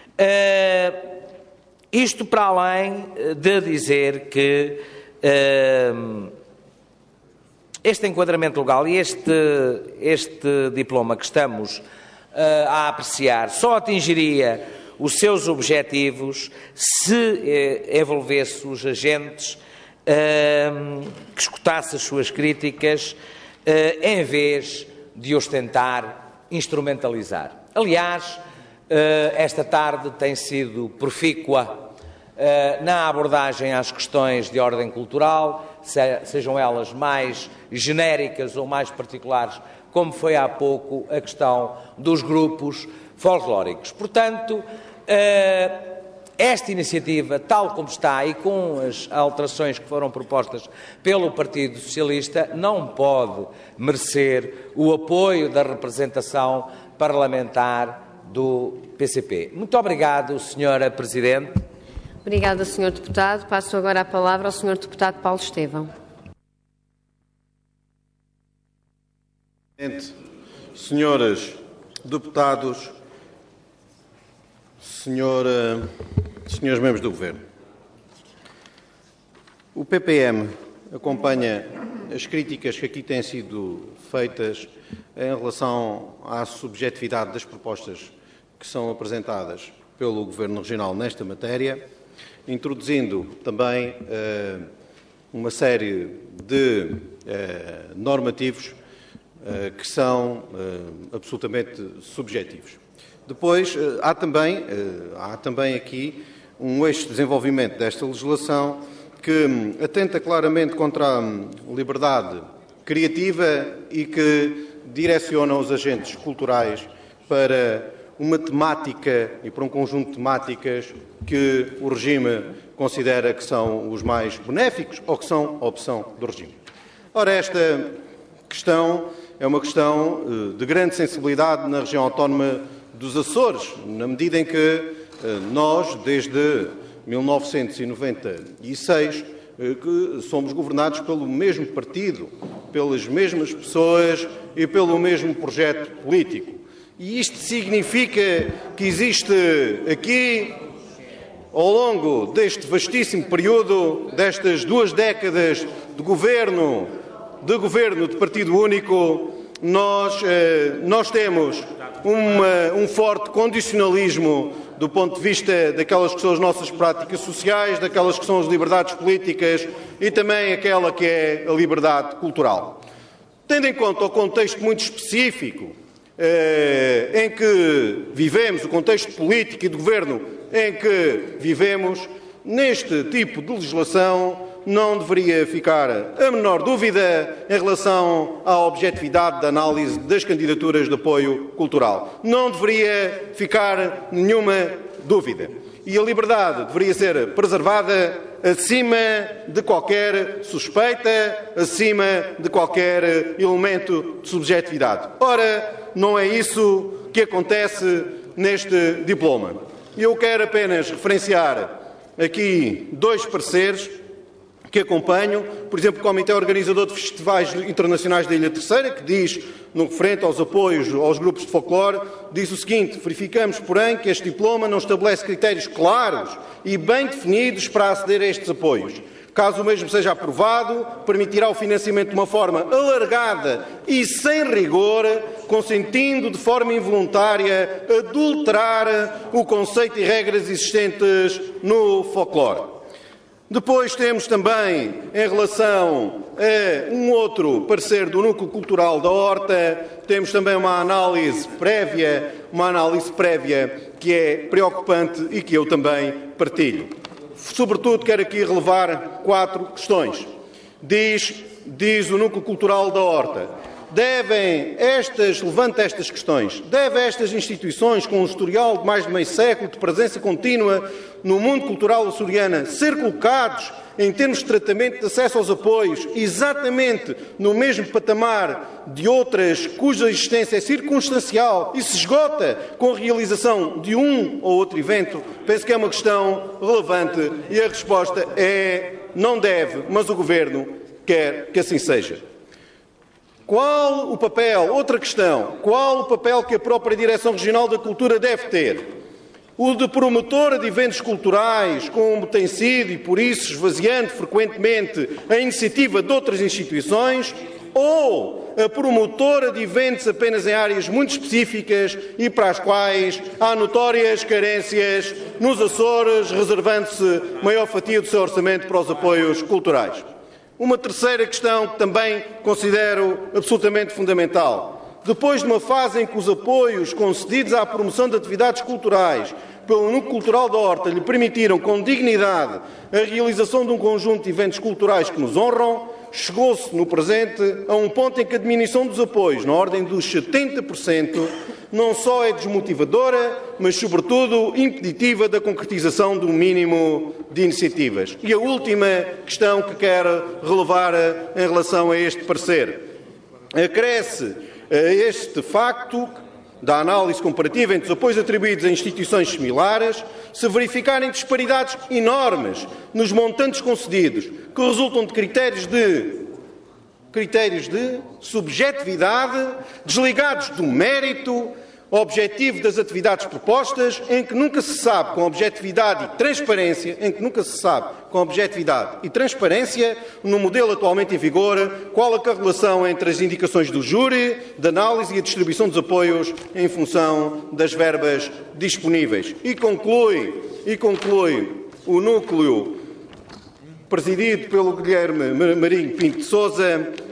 Isto para além de dizer que este enquadramento legal e este diploma que estamos a apreciar só atingiria os seus objetivos se envolvesse os agentes, que escutasse as suas críticas, em vez de os tentar instrumentalizar. Aliás, esta tarde tem sido profícua na abordagem às questões de ordem cultural, sejam elas mais genéricas ou mais particulares, como foi há pouco a questão dos grupos folclóricos. Portanto, esta iniciativa, tal como está e com as alterações que foram propostas pelo Partido Socialista, não pode merecer o apoio da representação parlamentar do PCP. Muito obrigado, Sra. Presidente. Obrigada, Sr. Deputado. Passo agora a palavra ao Sr. Deputado Paulo Estevão. Senhoras deputados, senhores membros do Governo, o PPM acompanha as críticas que aqui têm sido feitas em relação à subjetividade das propostas que são apresentadas pelo Governo Regional nesta matéria, introduzindo também uma série de normativos que são absolutamente subjetivos. Depois, há também aqui um eixo de desenvolvimento desta legislação que atenta claramente contra a liberdade criativa e que direciona os agentes culturais para uma temática e para um conjunto de temáticas que o regime considera que são os mais benéficos ou que são a opção do regime. Ora, esta questão é uma questão de grande sensibilidade na região autónoma dos Açores, na medida em que nós, desde 1996, que somos governados pelo mesmo partido, pelas mesmas pessoas e pelo mesmo projeto político. E isto significa que existe aqui, ao longo deste vastíssimo período, destas 2 décadas de governo de partido único, nós temos um forte condicionalismo do ponto de vista daquelas que são as nossas práticas sociais, daquelas que são as liberdades políticas e também aquela que é a liberdade cultural. Tendo em conta o contexto muito específico em que vivemos, o contexto político e de governo em que vivemos, neste tipo de legislação não deveria ficar a menor dúvida em relação à objetividade da análise das candidaturas de apoio cultural. Não deveria ficar nenhuma dúvida. E a liberdade deveria ser preservada acima de qualquer suspeita, acima de qualquer elemento de subjetividade. Ora, não é isso que acontece neste diploma. Eu quero apenas referenciar aqui 2 pareceres que acompanham, por exemplo, o Comitê Organizador de Festivais Internacionais da Ilha Terceira, que diz, no referente aos apoios aos grupos de folclore, diz o seguinte: verificamos, porém, que este diploma não estabelece critérios claros e bem definidos para aceder a estes apoios. Caso o mesmo seja aprovado, permitirá o financiamento de uma forma alargada e sem rigor, consentindo de forma involuntária adulterar o conceito e regras existentes no folclore. Depois temos também, em relação a um outro parecer do Núcleo Cultural da Horta, temos também uma análise prévia que é preocupante e que eu também partilho. Sobretudo, quero aqui relevar 4 questões. Diz o Núcleo Cultural da Horta: levanta estas questões. Devem estas instituições, com um historial de mais de meio século de presença contínua no mundo cultural açoriano, ser colocados, em termos de tratamento de acesso aos apoios, exatamente no mesmo patamar de outras cuja existência é circunstancial e se esgota com a realização de um ou outro evento? Penso que é uma questão relevante e a resposta é: não deve, mas o Governo quer que assim seja. Qual o papel, outra questão, qual o papel que a própria Direção Regional da Cultura deve ter? O de promotora de eventos culturais, como tem sido, e por isso esvaziando frequentemente a iniciativa de outras instituições, ou a promotora de eventos apenas em áreas muito específicas e para as quais há notórias carências nos Açores, reservando-se maior fatia do seu orçamento para os apoios culturais? Uma terceira questão que também considero absolutamente fundamental. Depois de uma fase em que os apoios concedidos à promoção de atividades culturais pelo Núcleo Cultural da Horta lhe permitiram com dignidade a realização de um conjunto de eventos culturais que nos honram, chegou-se no presente a um ponto em que a diminuição dos apoios, na ordem dos 70%, não só é desmotivadora, mas sobretudo impeditiva da concretização de um mínimo de iniciativas. E a última questão que quero relevar em relação a este parecer. Acresce a este facto da análise comparativa entre os apoios atribuídos a instituições similares, se verificarem disparidades enormes nos montantes concedidos, que resultam de critérios de subjetividade, desligados do mérito objetivo das atividades propostas, em que nunca se sabe com objetividade e transparência, no modelo atualmente em vigor, qual a relação entre as indicações do júri, de análise e a distribuição dos apoios em função das verbas disponíveis. E conclui o núcleo presidido pelo Guilherme Marinho Pinto de Sousa,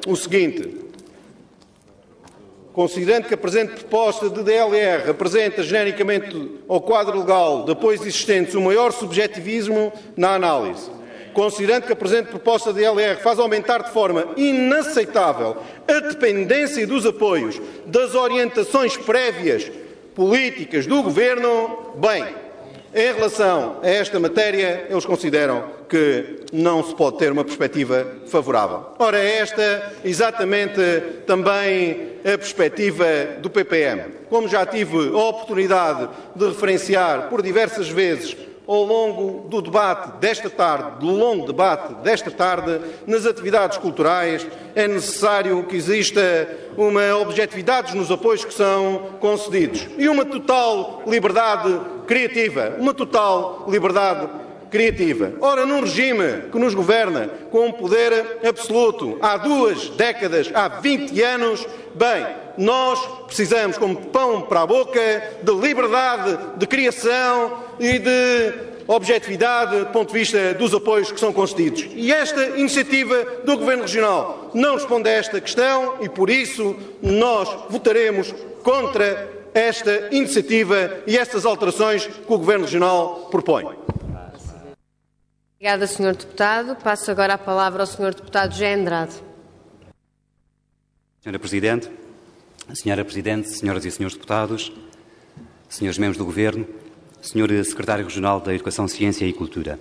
o seguinte: considerando que a presente proposta de DLR apresenta genericamente ao quadro legal de apoios existentes o maior subjetivismo na análise, considerando que a presente proposta de DLR faz aumentar de forma inaceitável a dependência dos apoios das orientações prévias políticas do Governo, bem, em relação a esta matéria, eles consideram que não se pode ter uma perspectiva favorável. Ora, esta exatamente também a perspectiva do PPM. Como já tive a oportunidade de referenciar por diversas vezes ao longo do debate desta tarde, do longo debate desta tarde, nas atividades culturais, é necessário que exista uma objetividade nos apoios que são concedidos e uma total liberdade criativa. Uma total liberdade criativa. Ora, num regime que nos governa com um poder absoluto há 2 décadas, há 20 anos, bem, nós precisamos, como pão para a boca, de liberdade de criação e de objetividade do ponto de vista dos apoios que são concedidos. E esta iniciativa do Governo Regional não responde a esta questão e, por isso, nós votaremos contra esta iniciativa e estas alterações que o Governo Regional propõe. Obrigada, Sr. Deputado. Passo agora a palavra ao Sr. Deputado José Andrade. Senhora Presidente, Senhoras e Senhores Deputados, Senhores Membros do Governo, Senhor Secretário Regional da Educação, Ciência e Cultura.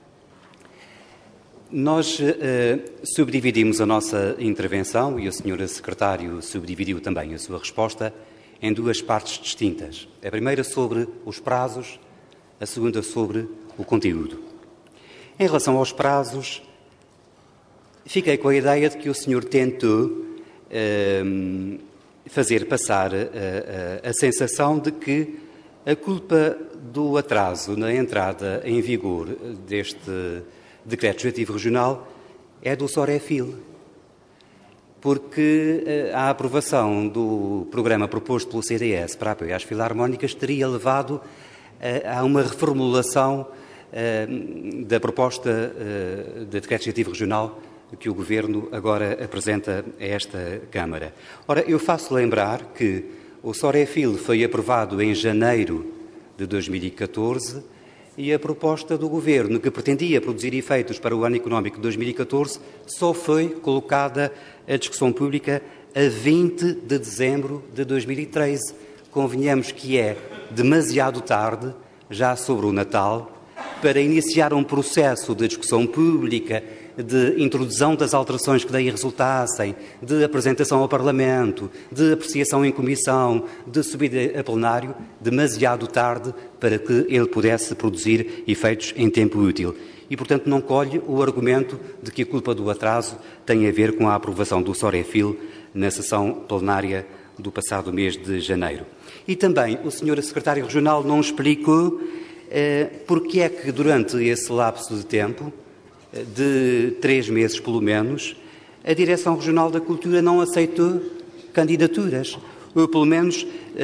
Nós subdividimos a nossa intervenção e o Sr. Secretário subdividiu também a sua resposta em 2 partes distintas. A primeira sobre os prazos, a segunda sobre o conteúdo. Em relação aos prazos, fiquei com a ideia de que o senhor tentou fazer passar a sensação de que a culpa do atraso na entrada em vigor deste Decreto Legislativo Regional é do Sorefil, porque a aprovação do programa proposto pelo CDS para apoio às filarmónicas teria levado a uma reformulação da proposta de Decreto Legislativo Regional que o Governo agora apresenta a esta Câmara. Ora, eu faço lembrar que o Sorefil foi aprovado em janeiro de 2014 e a proposta do Governo, que pretendia produzir efeitos para o ano económico de 2014, só foi colocada à discussão pública a 20 de dezembro de 2013. Convenhamos que é demasiado tarde, já sobre o Natal, para iniciar um processo de discussão pública, de introdução das alterações que daí resultassem, de apresentação ao Parlamento, de apreciação em comissão, de subida a plenário, demasiado tarde para que ele pudesse produzir efeitos em tempo útil. E, portanto, não colhe o argumento de que a culpa do atraso tem a ver com a aprovação do Sorefil na sessão plenária do passado mês de janeiro. E também o Sr. Secretário Regional não explicou porque é que durante esse lapso de tempo, de 3 meses pelo menos, a Direção Regional da Cultura não aceitou candidaturas, ou pelo menos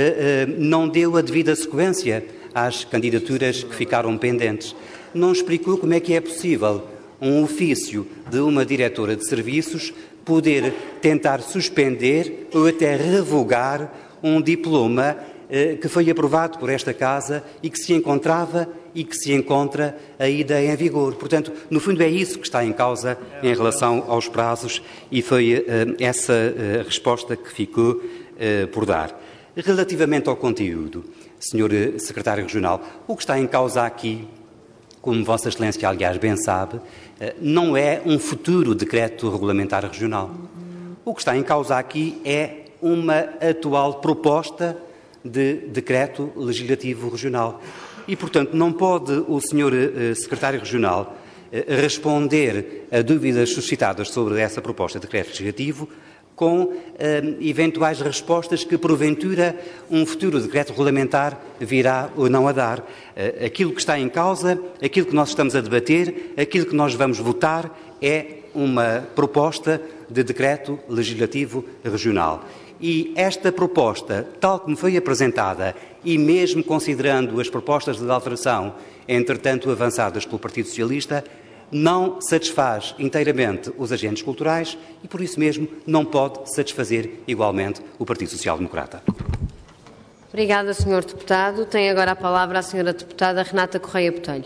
não deu a devida sequência às candidaturas que ficaram pendentes. Não explicou como é que é possível um ofício de uma diretora de serviços poder tentar suspender ou até revogar um diploma que foi aprovado por esta Casa e que se encontrava e que se encontra ainda em vigor. Portanto, no fundo é isso que está em causa em relação aos prazos e foi essa resposta que ficou por dar. Relativamente ao conteúdo, Sr. Secretário Regional, o que está em causa aqui, como Vossa Excelência, aliás, bem sabe, não é um futuro decreto regulamentar regional. O que está em causa aqui é uma atual proposta de decreto legislativo regional. E, portanto, não pode o Sr. Secretário Regional responder a dúvidas suscitadas sobre essa proposta de decreto legislativo com eventuais respostas que, porventura, um futuro decreto regulamentar virá ou não a dar. Aquilo que está em causa, aquilo que nós estamos a debater, aquilo que nós vamos votar é uma proposta de decreto legislativo regional. E esta proposta, tal como foi apresentada, e mesmo considerando as propostas de alteração, entretanto avançadas pelo Partido Socialista, não satisfaz inteiramente os agentes culturais e, por isso mesmo, não pode satisfazer igualmente o Partido Social Democrata. Obrigada, Sr. Deputado. Tem agora a palavra a Sra. Deputada Renata Correia Botelho.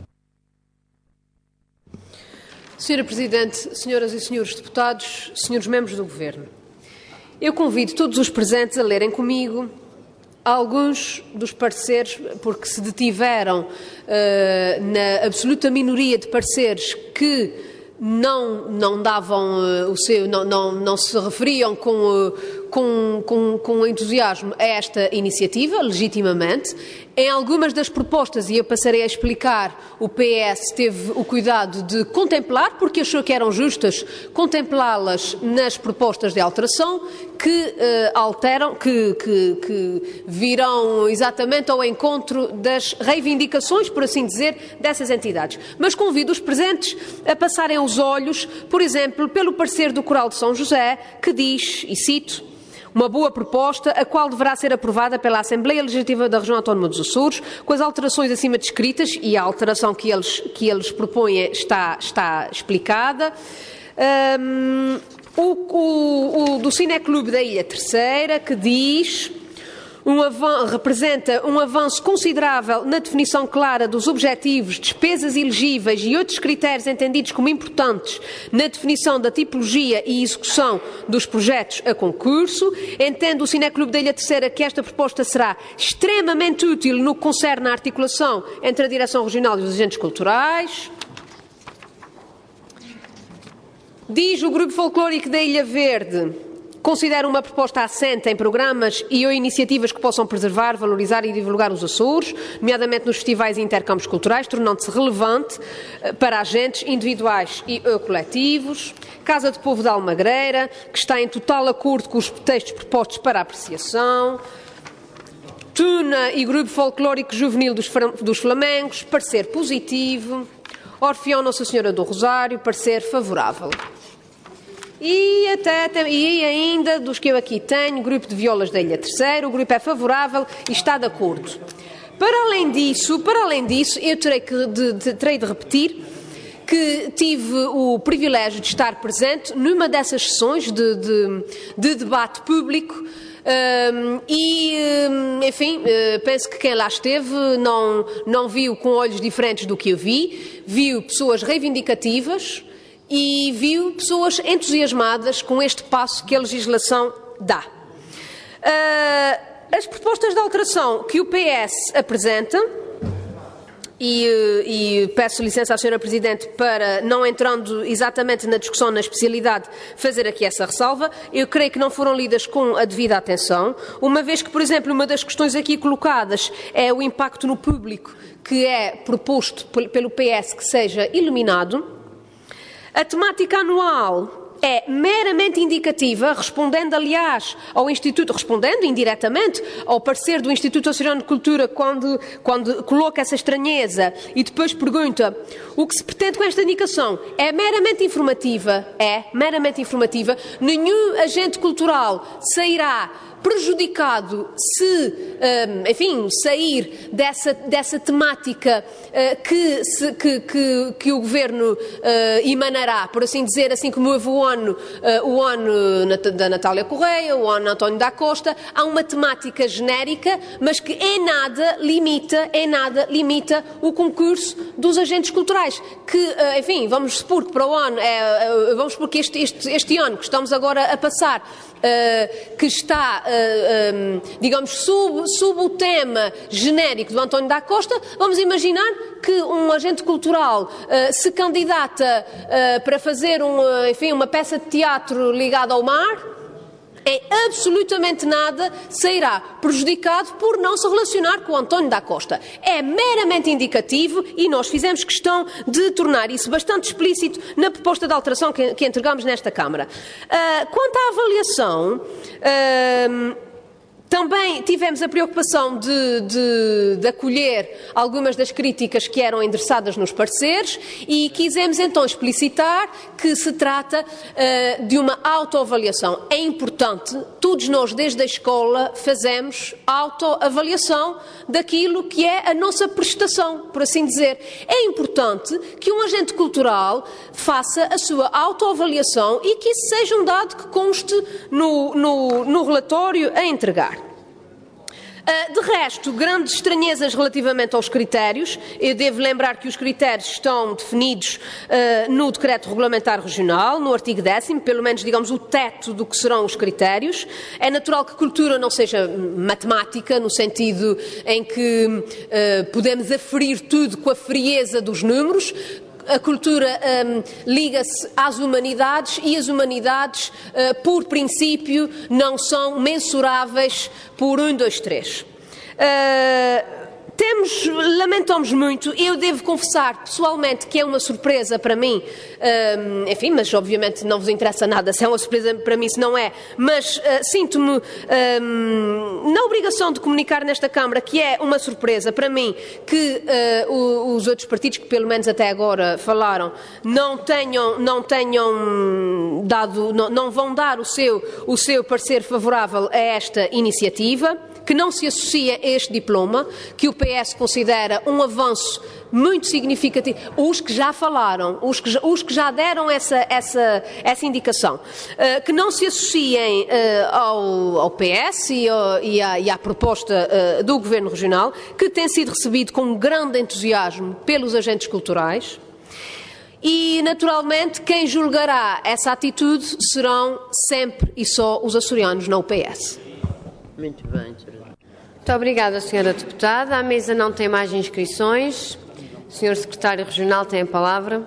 Sra. Presidente, Senhoras e Senhores Deputados, Senhores Membros do Governo, eu convido todos os presentes a lerem comigo alguns dos pareceres, porque se detiveram na absoluta minoria de pareceres que não davam não se referiam com entusiasmo a esta iniciativa, legitimamente. Em algumas das propostas, e eu passarei a explicar, o PS teve o cuidado de contemplar, porque achou que eram justas, contemplá-las nas propostas de alteração que virão exatamente ao encontro das reivindicações, por assim dizer, dessas entidades. Mas convido os presentes a passarem os olhos, por exemplo, pelo parecer do Coral de São José, que diz, e cito: uma boa proposta, a qual deverá ser aprovada pela Assembleia Legislativa da Região Autónoma dos Açores, com as alterações acima descritas, e a alteração que eles propõem está explicada. O do Cineclube da Ilha Terceira, que diz: representa um avanço considerável na definição clara dos objetivos, despesas elegíveis e outros critérios entendidos como importantes na definição da tipologia e execução dos projetos a concurso. Entende o Cineclube da Ilha Terceira que esta proposta será extremamente útil no que concerne à articulação entre a Direção Regional e os agentes culturais. Diz o Grupo Folclórico da Ilha Verde: considera uma proposta assente em programas e ou iniciativas que possam preservar, valorizar e divulgar os Açores, nomeadamente nos festivais e intercâmbios culturais, tornando-se relevante para agentes individuais e coletivos. Casa do Povo da Almagreira, que está em total acordo com os textos propostos para apreciação. Tuna e Grupo Folclórico Juvenil dos Flamengos, parecer positivo. Orfeão Nossa Senhora do Rosário, parecer favorável. E ainda, dos que eu aqui tenho, o Grupo de Violas da Ilha Terceira, o grupo é favorável e está de acordo. Para além disso, eu terei de repetir que tive o privilégio de estar presente numa dessas sessões de debate público. Penso que quem lá esteve não viu com olhos diferentes do que eu vi. Viu pessoas reivindicativas e viu pessoas entusiasmadas com este passo que a legislação dá. As propostas de alteração que o PS apresenta, e peço licença à Sra. Presidente para, não entrando exatamente na discussão na especialidade, fazer aqui essa ressalva. Eu creio que não foram lidas com a devida atenção, uma vez que, por exemplo, uma das questões aqui colocadas é o impacto no público, que é proposto pelo PS que seja eliminado. A temática anual é meramente indicativa, respondendo, aliás, respondendo indiretamente ao parecer do Instituto Açoriano de Cultura quando coloca essa estranheza e depois pergunta o que se pretende com esta indicação. É meramente informativa. Nenhum agente cultural sairá prejudicado se, sair dessa temática que o Governo emanará, por assim dizer, assim como houve o ano da Natália Correia, o ano António da Costa. Há uma temática genérica, mas que em nada limita o concurso dos agentes culturais, que, vamos supor que para o ano, vamos supor que este ano que estamos agora a passar, que está, digamos, sob o tema genérico do António da Costa, vamos imaginar que um agente cultural se candidata para fazer uma peça de teatro ligada ao mar. Em absolutamente nada sairá prejudicado por não se relacionar com o António da Costa. É meramente indicativo e nós fizemos questão de tornar isso bastante explícito na proposta de alteração que entregamos nesta Câmara. Quanto à avaliação, Também tivemos a preocupação de acolher algumas das críticas que eram endereçadas nos pareceres e quisemos então explicitar que se trata de uma autoavaliação. É importante, todos nós desde a escola fazemos autoavaliação daquilo que é a nossa prestação, por assim dizer. É importante que um agente cultural faça a sua autoavaliação e que isso seja um dado que conste no relatório a entregar. De resto, grandes estranhezas relativamente aos critérios. Eu devo lembrar que os critérios estão definidos no Decreto Regulamentar Regional, no artigo 10º, pelo menos, digamos, o teto do que serão os critérios. É natural que cultura não seja matemática, no sentido em que podemos aferir tudo com a frieza dos números. A cultura liga-se às humanidades e as humanidades, por princípio, não são mensuráveis por 1, 2, 3. Lamentamos muito, eu devo confessar pessoalmente que é uma surpresa para mim, enfim, mas obviamente não vos interessa nada se é uma surpresa para mim, se não é, mas sinto-me na obrigação de comunicar nesta Câmara que é uma surpresa para mim que os outros partidos que pelo menos até agora falaram não vão dar o seu parecer favorável a esta iniciativa, que não se associa a este diploma, que o PS considera um avanço muito significativo. Os que já falaram, os que já deram essa indicação, que não se associem ao PS e à proposta do Governo Regional, que tem sido recebido com grande entusiasmo pelos agentes culturais. E, naturalmente, quem julgará essa atitude serão sempre e só os açorianos, não o PS. Muito bem, Sra. Muito obrigada, Sra. Deputada. A mesa não tem mais inscrições. O Sr. Secretário Regional tem a palavra.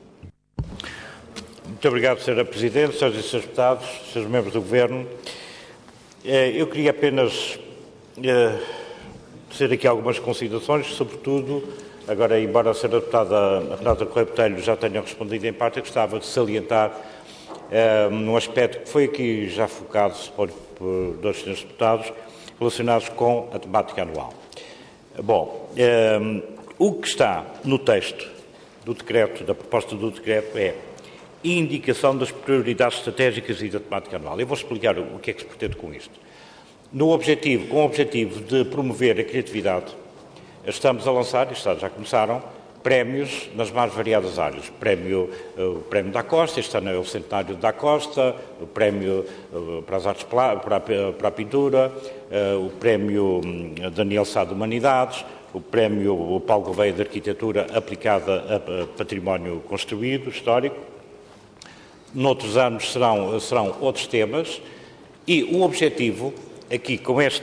Muito obrigado, Sra. Presidente, Srs. e Srs. Deputados, Srs. Membros do Governo. Eu queria apenas fazer aqui algumas considerações, sobretudo, agora, embora a Sra. Deputada Renata Correia Botelho já tenha respondido em parte, eu gostava de salientar num aspecto que foi aqui já focado por dois Srs. Deputados, relacionados com a temática anual. Bom, o que está no texto do decreto, da proposta do decreto, é indicação das prioridades estratégicas e da temática anual. Eu vou explicar o que é que se pretende com isto. Com o objetivo de promover a criatividade, estamos a lançar, já começaram, prémios nas mais variadas áreas. O prémio da Costa, este ano é o centenário da Costa, o prémio para as artes, para a pintura, o prémio Daniel Sá de Humanidades, o prémio Paulo Gouveia de Arquitetura aplicada a património construído, histórico. Noutros anos serão outros temas e o objetivo aqui com este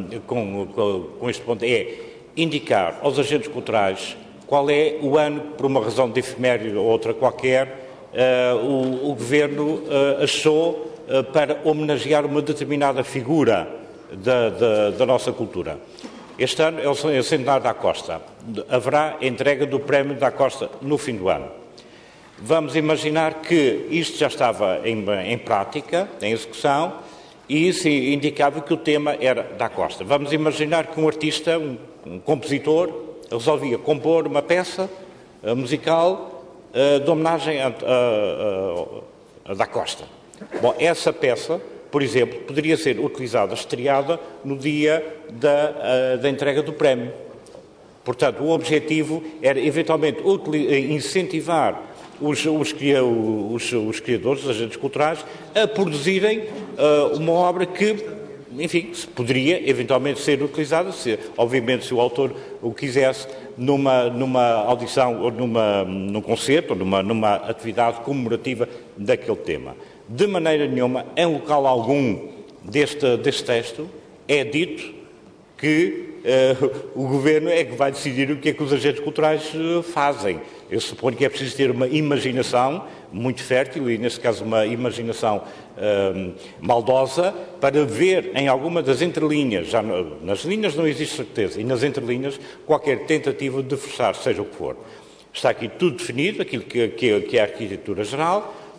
ponto é indicar aos agentes culturais qual é o ano, por uma razão de efeméride ou outra qualquer, o Governo achou para homenagear uma determinada figura da nossa cultura. Este ano é o centenário da Costa. Haverá entrega do prémio da Costa no fim do ano. Vamos imaginar que isto já estava em prática, em execução, e isso indicava que o tema era da Costa. Vamos imaginar que um artista, um compositor, resolvia compor uma peça musical de homenagem a da Costa. Bom, essa peça, por exemplo, poderia ser utilizada, estreada, no dia da entrega do prémio. Portanto, o objetivo era, eventualmente, incentivar os criadores, os agentes culturais, a produzirem uma obra que, enfim, poderia eventualmente ser utilizada, obviamente, se o autor o quisesse, numa audição ou num concerto ou numa atividade comemorativa daquele tema. De maneira nenhuma, em local algum deste texto, é dito que o Governo é que vai decidir o que é que os agentes culturais fazem. Eu suponho que é preciso ter uma imaginação muito fértil e, neste caso, uma imaginação maldosa para ver em alguma das entrelinhas, já nas linhas não existe certeza, e nas entrelinhas qualquer tentativa de forçar, seja o que for. Está aqui tudo definido, aquilo que é a arquitetura geral,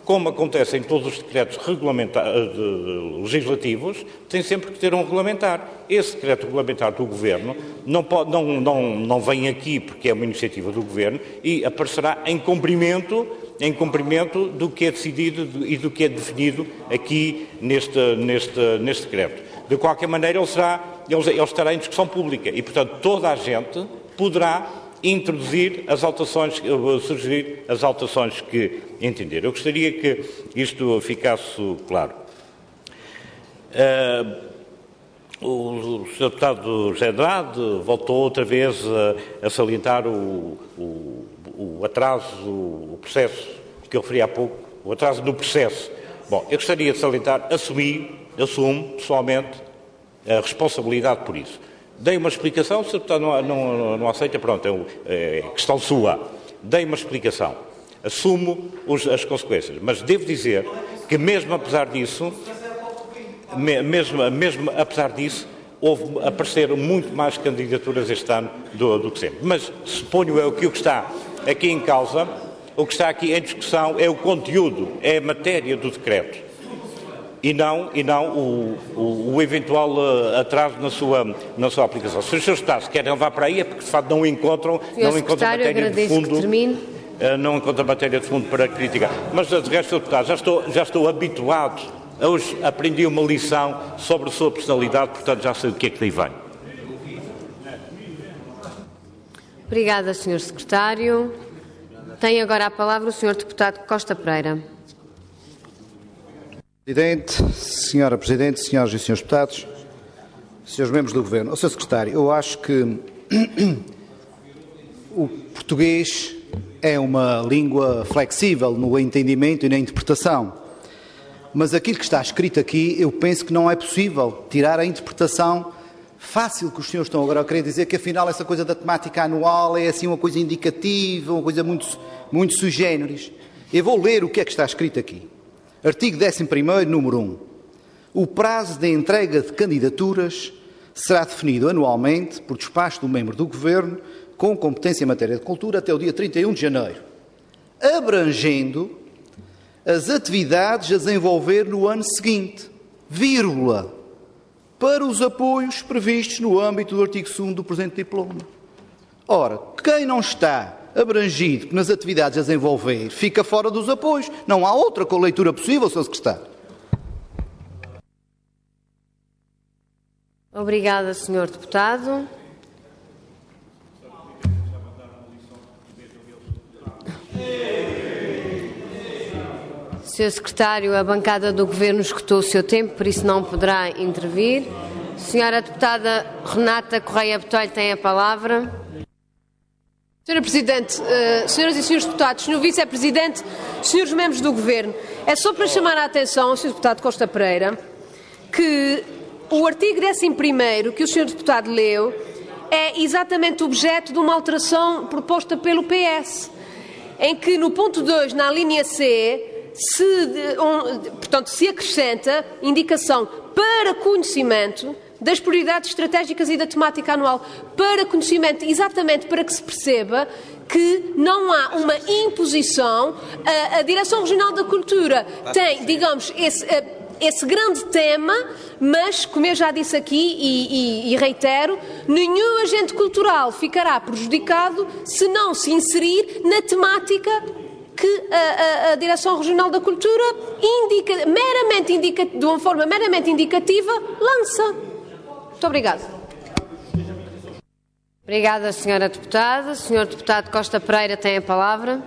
como acontece em todos os decretos legislativos, tem sempre que ter um regulamentar. Esse decreto regulamentar do Governo não vem aqui porque é uma iniciativa do Governo e aparecerá em cumprimento do que é decidido e do que é definido aqui neste decreto. De qualquer maneira, ele estará em discussão pública e, portanto, toda a gente poderá introduzir as alterações, sugerir as alterações que entender. Eu gostaria que isto ficasse claro. O Sr. Deputado José Andrade voltou outra vez a salientar o atraso, o processo que eu referi há pouco, o atraso no processo. Bom, eu gostaria de salientar, assumo pessoalmente a responsabilidade por isso. Dei uma explicação, se o deputado não aceita, pronto, é questão sua. Dei uma explicação. Assumo as consequências, mas devo dizer que mesmo apesar disso, apareceram muito mais candidaturas este ano do que sempre. Mas suponho eu que o que está aqui em causa, o que está aqui em discussão é o conteúdo, é a matéria do decreto. E não o eventual atraso na sua aplicação. Se os seus deputados querem levar para aí é porque de facto não encontram matéria de fundo. Não encontram matéria de fundo para criticar. Mas de resto, deputado, já estou habituado. Hoje aprendi uma lição sobre a sua personalidade, portanto já sei o que é que daí vem. Obrigada, Sr. Secretário. Tem agora a palavra o Sr. Deputado Costa Pereira. Senhora Presidente, senhoras e senhores deputados, senhores membros do Governo, Sr. Secretário, eu acho que o português é uma língua flexível no entendimento e na interpretação, mas aquilo que está escrito aqui, eu penso que não é possível tirar a interpretação fácil que os senhores estão agora a querer dizer que afinal essa coisa da temática anual é assim uma coisa indicativa, uma coisa muito sui generis. Eu vou ler o que é que está escrito aqui. Artigo 11º, número 1. O prazo de entrega de candidaturas será definido anualmente por despacho do membro do Governo com competência em matéria de cultura até o dia 31 de janeiro, abrangendo as atividades a desenvolver no ano seguinte, vírgula, para os apoios previstos no âmbito do artigo 2º do presente diploma. Ora, quem não está abrangido nas atividades a desenvolver, fica fora dos apoios. Não há outra leitura possível, Sr. Secretário. Obrigada, Sr. Deputado. Sr. Secretário, a bancada do Governo esgotou o seu tempo, por isso não poderá intervir. Senhora Deputada Renata Correia Botelho tem a palavra. Sra. Presidente, senhoras e senhores deputados, Sr. Vice-Presidente, senhores membros do Governo, é só para chamar a atenção ao Sr. Deputado Costa Pereira que o artigo 11º que o Sr. Deputado leu é exatamente objeto de uma alteração proposta pelo PS, em que no ponto 2, na linha C, se acrescenta indicação para conhecimento das prioridades estratégicas e da temática anual, para conhecimento, exatamente para que se perceba que não há uma imposição. A Direção Regional da Cultura tem, digamos, esse grande tema, mas, como eu já disse aqui e reitero, nenhum agente cultural ficará prejudicado se não se inserir na temática que a Direção Regional da Cultura de uma forma meramente indicativa lança. Muito obrigada. Obrigada, Sra. Deputada. Sr. Deputado Costa Pereira tem a palavra.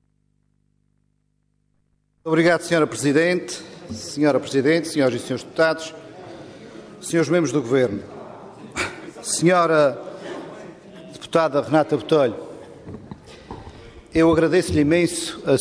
Obrigado, Sra. Presidente. Sra. Presidente, senhoras e senhores deputados, senhores membros do Governo. Senhora Deputada Renata Botelho, eu agradeço-lhe imenso a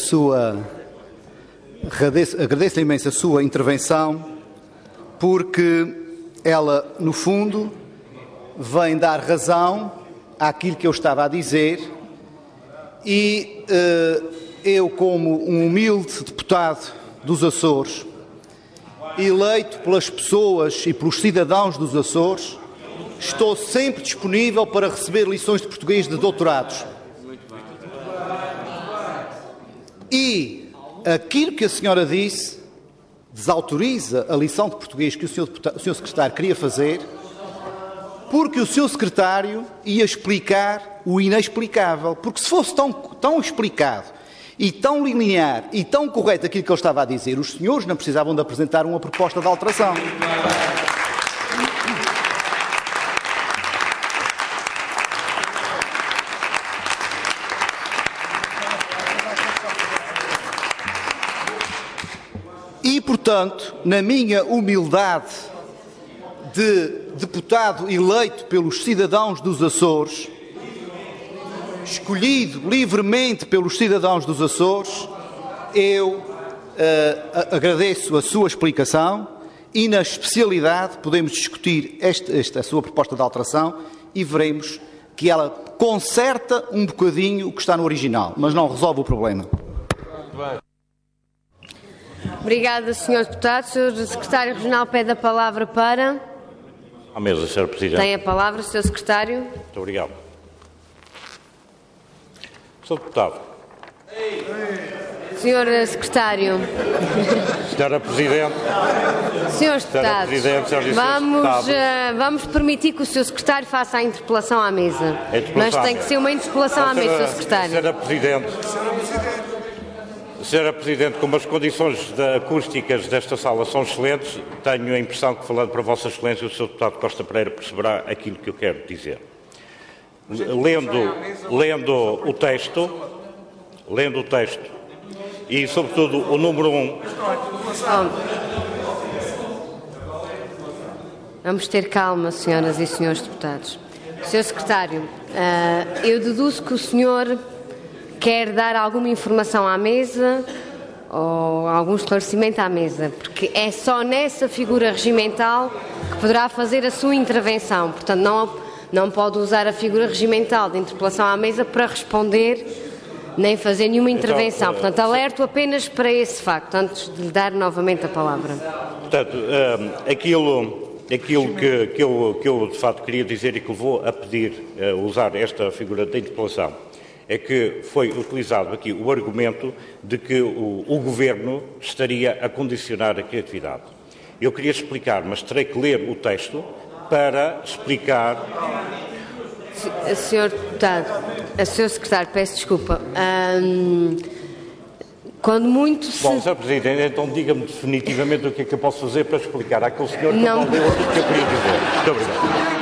sua intervenção, porque ela, no fundo, vem dar razão àquilo que eu estava a dizer e eu, como um humilde deputado dos Açores, eleito pelas pessoas e pelos cidadãos dos Açores, estou sempre disponível para receber lições de português de doutorados. E aquilo que a senhora disse desautoriza a lição de português que o senhor secretário queria fazer, porque o seu secretário ia explicar o inexplicável. Porque se fosse tão explicado e tão linear e tão correto aquilo que ele estava a dizer, os senhores não precisavam de apresentar uma proposta de alteração. E, portanto, na minha humildade de deputado eleito pelos cidadãos dos Açores, escolhido livremente pelos cidadãos dos Açores, eu agradeço a sua explicação e, na especialidade, podemos discutir a sua proposta de alteração e veremos que ela conserta um bocadinho o que está no original, mas não resolve o problema. Obrigada, Sr. Deputado. O Sr. Secretário Regional pede a palavra para... À mesa, Sr. Presidente. Tem a palavra, Sr. Secretário. Muito obrigado. Sr. Deputado. Sr. Secretário. Sra. Presidente. Sr. Deputado. Vamos permitir que o Sr. Secretário faça a interpelação à mesa. Mas tem que ser uma interpelação à mesa, Sr. Secretário. Sra. Presidente, como as condições acústicas desta sala são excelentes, tenho a impressão que, falando para Vossa Excelência, o Sr. Deputado Costa Pereira perceberá aquilo que eu quero dizer. Lendo o texto e, sobretudo, o número 1... Vamos ter calma, senhoras e senhores deputados. Sr. Secretário, eu deduzo que o senhor quer dar alguma informação à mesa ou algum esclarecimento à mesa, porque é só nessa figura regimental que poderá fazer a sua intervenção. Portanto, não pode usar a figura regimental de interpelação à mesa para responder nem fazer nenhuma intervenção. Portanto, alerto apenas para esse facto, antes de lhe dar novamente a palavra. Portanto, aquilo que eu de facto queria dizer e que levou a pedir usar esta figura de interpelação é que foi utilizado aqui o argumento de que o Governo estaria a condicionar a criatividade. Eu queria explicar, mas terei que ler o texto para explicar... Sr. Deputado, Sr. Secretário, peço desculpa. Quando muito se... Bom, Sr. Presidente, então diga-me definitivamente o que é que eu posso fazer para explicar àquele senhor que não deu aquilo que eu queria dizer. Muito obrigado.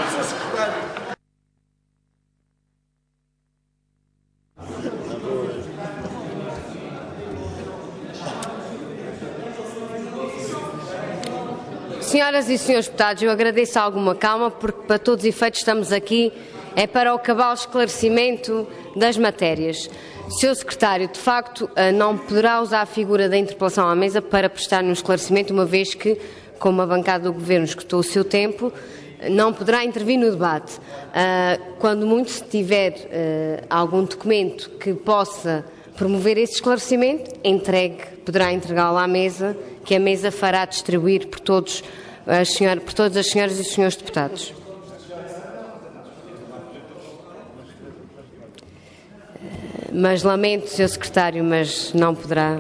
Senhoras e senhores deputados, eu agradeço alguma calma, porque para todos os efeitos estamos aqui para o cabal esclarecimento das matérias. Sr. Secretário, de facto, não poderá usar a figura da interpelação à mesa para prestar um esclarecimento, uma vez que, como a bancada do Governo esgotou o seu tempo, não poderá intervir no debate. Quando muito se tiver algum documento que possa promover esse esclarecimento, poderá entregá-lo à mesa, que a mesa fará distribuir por todas as senhoras e os senhores deputados. Mas lamento, Sr. Secretário, mas não poderá.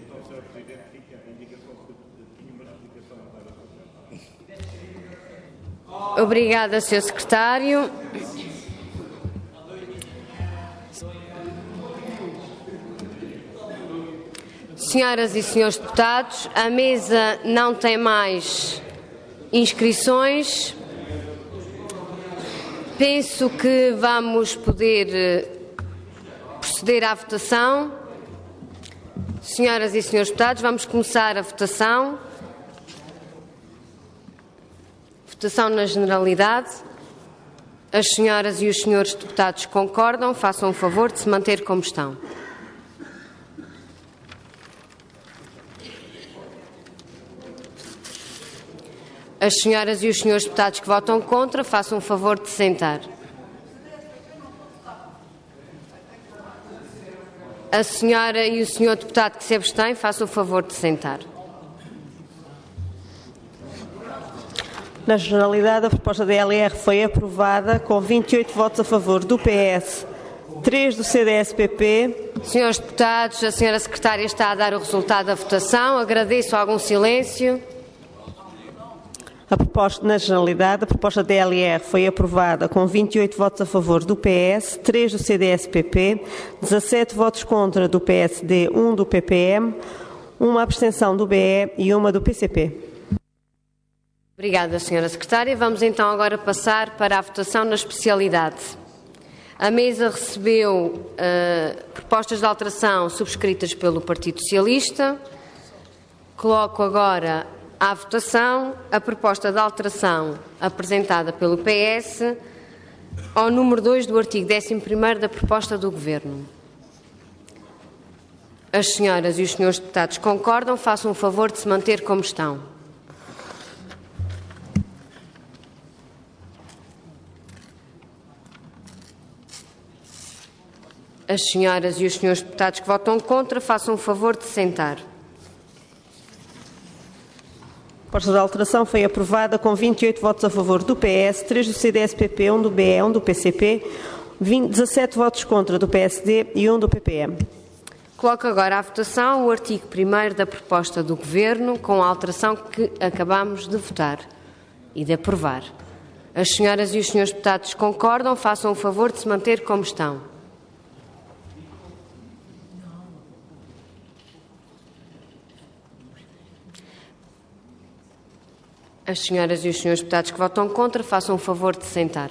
Obrigada, Sr. Secretário. Senhoras e senhores deputados, a mesa não tem mais inscrições. Penso que vamos poder proceder à votação. Senhoras e senhores deputados, vamos começar a votação. Votação na generalidade. As senhoras e os senhores deputados concordam, façam o favor de se manter como estão. As senhoras e os senhores deputados que votam contra, façam o favor de se sentar. A senhora e o senhor deputado que se abstém, façam o favor de se sentar. Na generalidade, a proposta da LR foi aprovada com 28 votos a favor do PS, 3 do CDS-PP. Senhores deputados, a senhora secretária está a dar o resultado da votação. Agradeço algum silêncio. Na generalidade, a proposta da LR foi aprovada com 28 votos a favor do PS, 3 do CDS-PP, 17 votos contra do PSD, 1 do PPM, uma abstenção do BE e uma do PCP. Obrigada, senhora secretária. Vamos então agora passar para a votação na especialidade. A mesa recebeu propostas de alteração subscritas pelo Partido Socialista. Coloco agora à votação a proposta de alteração apresentada pelo PS ao número 2 do artigo 11º da proposta do Governo. As senhoras e os senhores deputados concordam, façam o favor de se manter como estão. As senhoras e os senhores deputados que votam contra, façam o favor de se sentar. A proposta de alteração foi aprovada com 28 votos a favor do PS, 3 do CDS-PP, 1 do BE, 1 do PCP, 17 votos contra do PSD e 1 do PPM. Coloco agora à votação o artigo 1º da proposta do Governo com a alteração que acabamos de votar e de aprovar. As senhoras e os senhores deputados concordam, façam o favor de se manter como estão. As senhoras e os senhores deputados que votam contra, façam o favor de se sentar.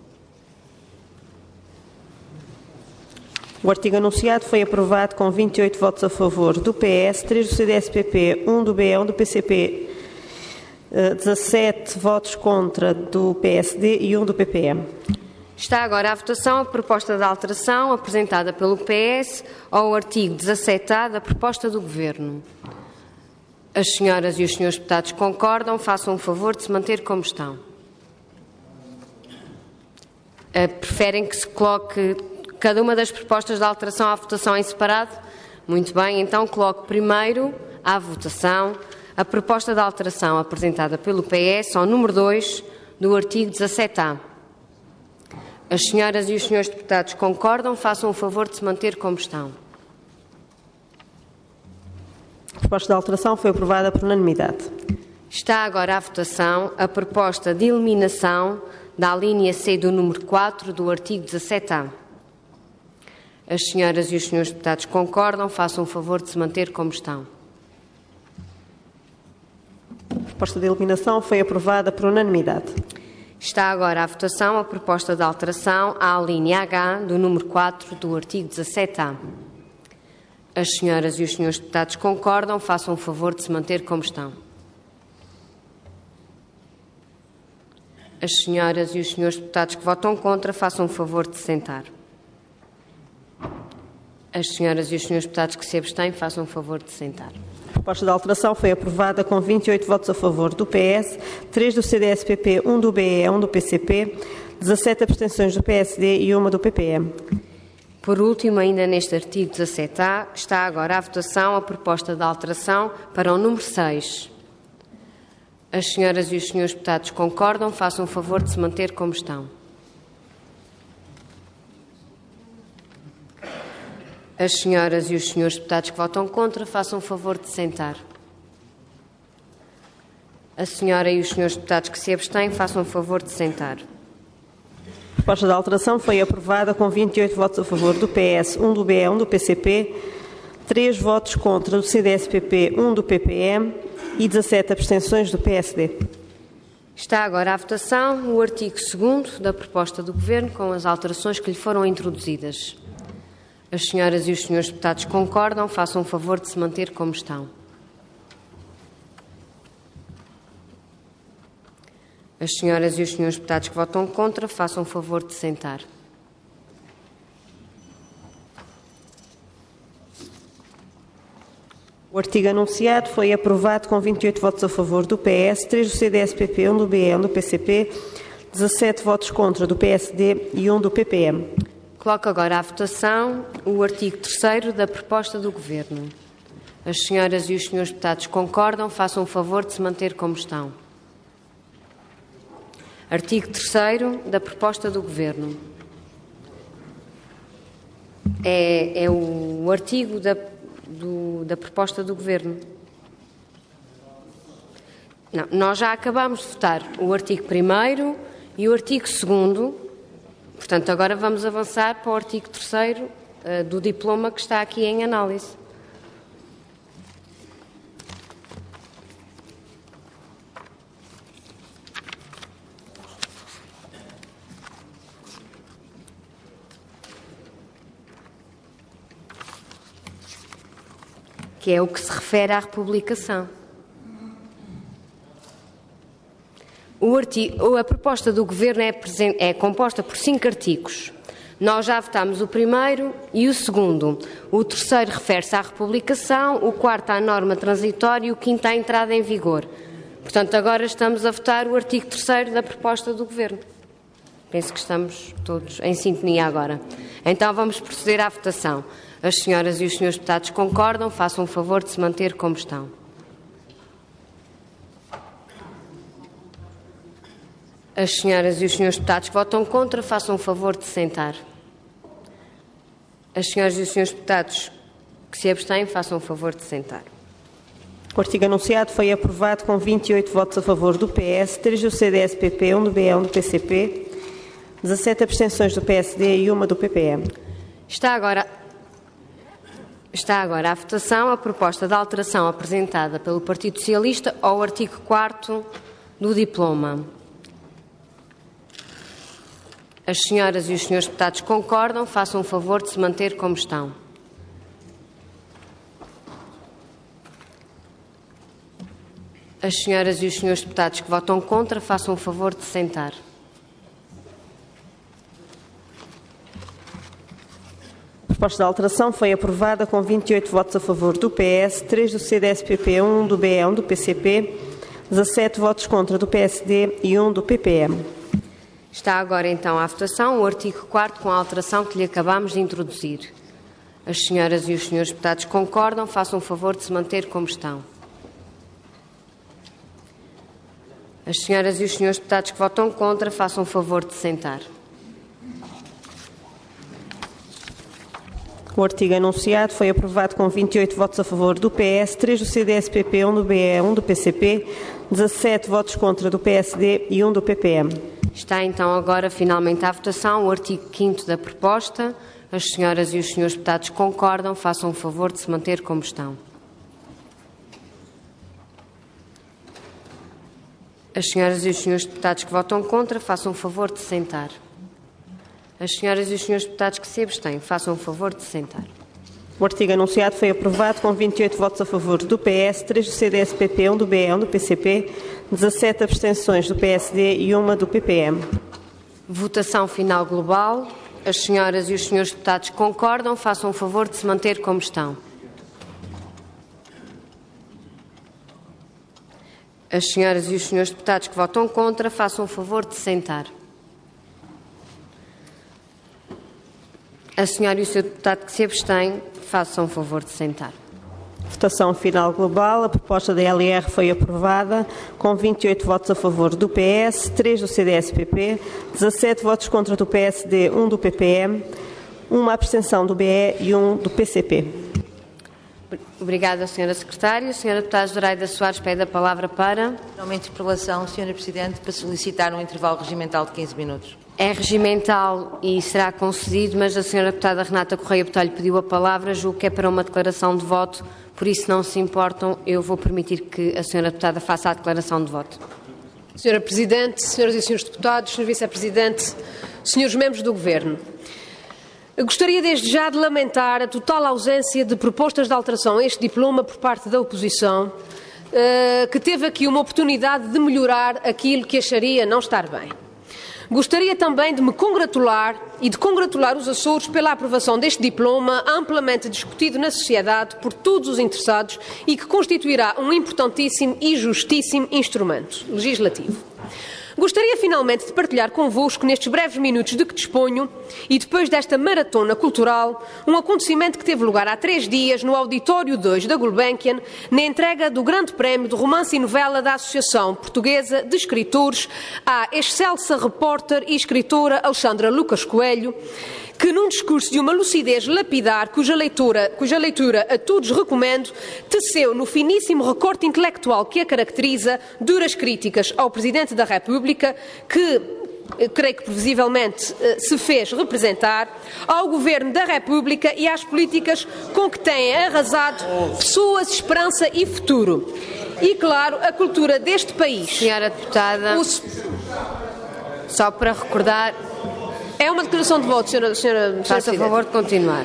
O artigo anunciado foi aprovado com 28 votos a favor do PS, 3 do CDS-PP, 1 do BE, 1 do PCP, 17 votos contra do PSD e 1 do PPM. Está agora à votação a proposta de alteração apresentada pelo PS ao artigo 17A da proposta do Governo. As senhoras e os senhores deputados concordam, façam o favor de se manter como estão. Preferem que se coloque cada uma das propostas de alteração à votação em separado? Muito bem, então coloco primeiro à votação a proposta de alteração apresentada pelo PS ao número 2 do artigo 17A. As senhoras e os senhores deputados concordam, façam o favor de se manter como estão. A proposta de alteração foi aprovada por unanimidade. Está agora à votação a proposta de eliminação da alínea C do número 4 do artigo 17A. As senhoras e os senhores deputados concordam, façam o favor de se manter como estão. A proposta de eliminação foi aprovada por unanimidade. Está agora à votação a proposta de alteração à linha H do número 4 do artigo 17A. As senhoras e os senhores deputados concordam, façam o favor de se manter como estão. As senhoras e os senhores deputados que votam contra, façam o favor de se sentar. As senhoras e os senhores deputados que se abstêm, façam o favor de se sentar. A proposta de alteração foi aprovada com 28 votos a favor do PS, 3 do CDS-PP, 1 do BE, 1 do PCP, 17 abstenções do PSD e 1 do PPM. Por último, ainda neste artigo 17A, está agora à votação a proposta de alteração para o número 6. As senhoras e os senhores deputados concordam, façam o favor de se manter como estão. As senhoras e os senhores deputados que votam contra, façam o favor de se sentar. A senhora e os senhores deputados que se abstêm, façam o favor de se sentar. A proposta de alteração foi aprovada com 28 votos a favor do PS, 1 do BE, 1 do PCP, 3 votos contra do CDS-PP, 1 do PPM e 17 abstenções do PSD. Está agora à votação o artigo 2º da proposta do Governo com as alterações que lhe foram introduzidas. As senhoras e os senhores deputados concordam, façam o favor de se manter como estão. As senhoras e os senhores deputados que votam contra, façam o favor de se sentar. O artigo anunciado foi aprovado com 28 votos a favor do PS, 3 do CDS-PP, 1 do BE, 1 do PCP, 17 votos contra do PSD e 1 do PPM. Coloco agora à votação o artigo 3º da proposta do Governo. As senhoras e os senhores deputados concordam, façam o favor de se manter como estão. Artigo 3º da proposta do Governo. É o artigo da proposta do Governo. Não, nós já acabámos de votar o artigo 1º e o artigo 2º, portanto, agora vamos avançar para o artigo 3º do diploma que está aqui em análise. Que é o que se refere à republicação. A proposta do Governo é composta por 5 artigos. Nós já votámos o 1º e o 2º. O 3º refere-se à republicação, o 4º à norma transitória e o 5º à entrada em vigor. Portanto, agora estamos a votar o artigo 3º da proposta do Governo. Penso que estamos todos em sintonia agora. Então vamos proceder à votação. As senhoras e os senhores deputados concordam, façam o favor de se manter como estão. As senhoras e os senhores deputados que votam contra, façam o favor de se sentar. As senhoras e os senhores deputados que se abstêm, façam o favor de se sentar. O artigo anunciado foi aprovado com 28 votos a favor do PS, 3 do CDS-PP, 1 do BE, 1 do PCP, 17 abstenções do PSD e 1 do PPM. Está agora à votação a proposta de alteração apresentada pelo Partido Socialista ao artigo 4º do diploma. As senhoras e os senhores deputados concordam, façam o favor de se manter como estão. As senhoras e os senhores deputados que votam contra, façam o favor de se sentar. A proposta de alteração foi aprovada com 28 votos a favor do PS, 3 do CDS-PP, 1 do BE, 1 do PCP, 17 votos contra do PSD e 1 do PPM. Está agora então à votação o artigo 4º com a alteração que lhe acabámos de introduzir. As senhoras e os senhores deputados concordam, façam o favor de se manter como estão. As senhoras e os senhores deputados que votam contra, façam o favor de se sentar. O artigo anunciado foi aprovado com 28 votos a favor do PS, 3 do CDS-PP, 1 do BE, 1 do PCP, 17 votos contra do PSD e 1 do PPM. Está então agora finalmente à votação o artigo 5º da proposta. As senhoras e os senhores deputados concordam, façam o favor de se manter como estão. As senhoras e os senhores deputados que votam contra, façam o favor de se sentar. As senhoras e os senhores deputados que se abstêm, façam o favor de se sentar. O artigo anunciado foi aprovado com 28 votos a favor do PS, 3 do CDS-PP, 1 do BE, 1 do PCP, 17 abstenções do PSD e 1 do PPM. Votação final global. As senhoras e os senhores deputados concordam, façam o favor de se manter como estão. As senhoras e os senhores deputados que votam contra, façam o favor de se sentar. A senhora e o seu deputado que se abstém, façam o favor de se sentar. Votação final global. A proposta da LR foi aprovada com 28 votos a favor do PS, 3 do CDS-PP, 17 votos contra do PSD, 1 do PPM, 1 abstenção do BE e 1 do PCP. Obrigada, Sra. Secretária. Sra. Deputada Zoraida Soares pede a palavra para... Uma interpelação, Sra. Presidente, para solicitar um intervalo regimental de 15 minutos. É regimental e será concedido, mas a Sra. Deputada Renata Correia Botelho pediu a palavra, julgo que é para uma declaração de voto, por isso não se importam, eu vou permitir que a Sra. Deputada faça a declaração de voto. Sra. Presidente, Senhoras e Senhores Deputados, Sr. Vice-Presidente, Senhores Membros do Governo. Gostaria desde já de lamentar a total ausência de propostas de alteração a este diploma por parte da oposição, que teve aqui uma oportunidade de melhorar aquilo que acharia não estar bem. Gostaria também de me congratular e de congratular os Açores pela aprovação deste diploma amplamente discutido na sociedade por todos os interessados e que constituirá um importantíssimo e justíssimo instrumento legislativo. Gostaria finalmente de partilhar convosco, nestes breves minutos de que disponho, e depois desta maratona cultural, um acontecimento que teve lugar há 3 dias no Auditório 2 da Gulbenkian, na entrega do Grande Prémio de Romance e Novela da Associação Portuguesa de Escritores à excelsa repórter e escritora Alexandra Lucas Coelho, que, num discurso de uma lucidez lapidar, cuja leitura a todos recomendo, teceu no finíssimo recorte intelectual que a caracteriza duras críticas ao Presidente da República, que creio que previsivelmente se fez representar, ao Governo da República e às políticas com que têm arrasado pessoas, esperança e futuro. E, claro, a cultura deste país. Senhora Deputada, só para recordar... É uma declaração de voto, senhora Faça favor de continuar.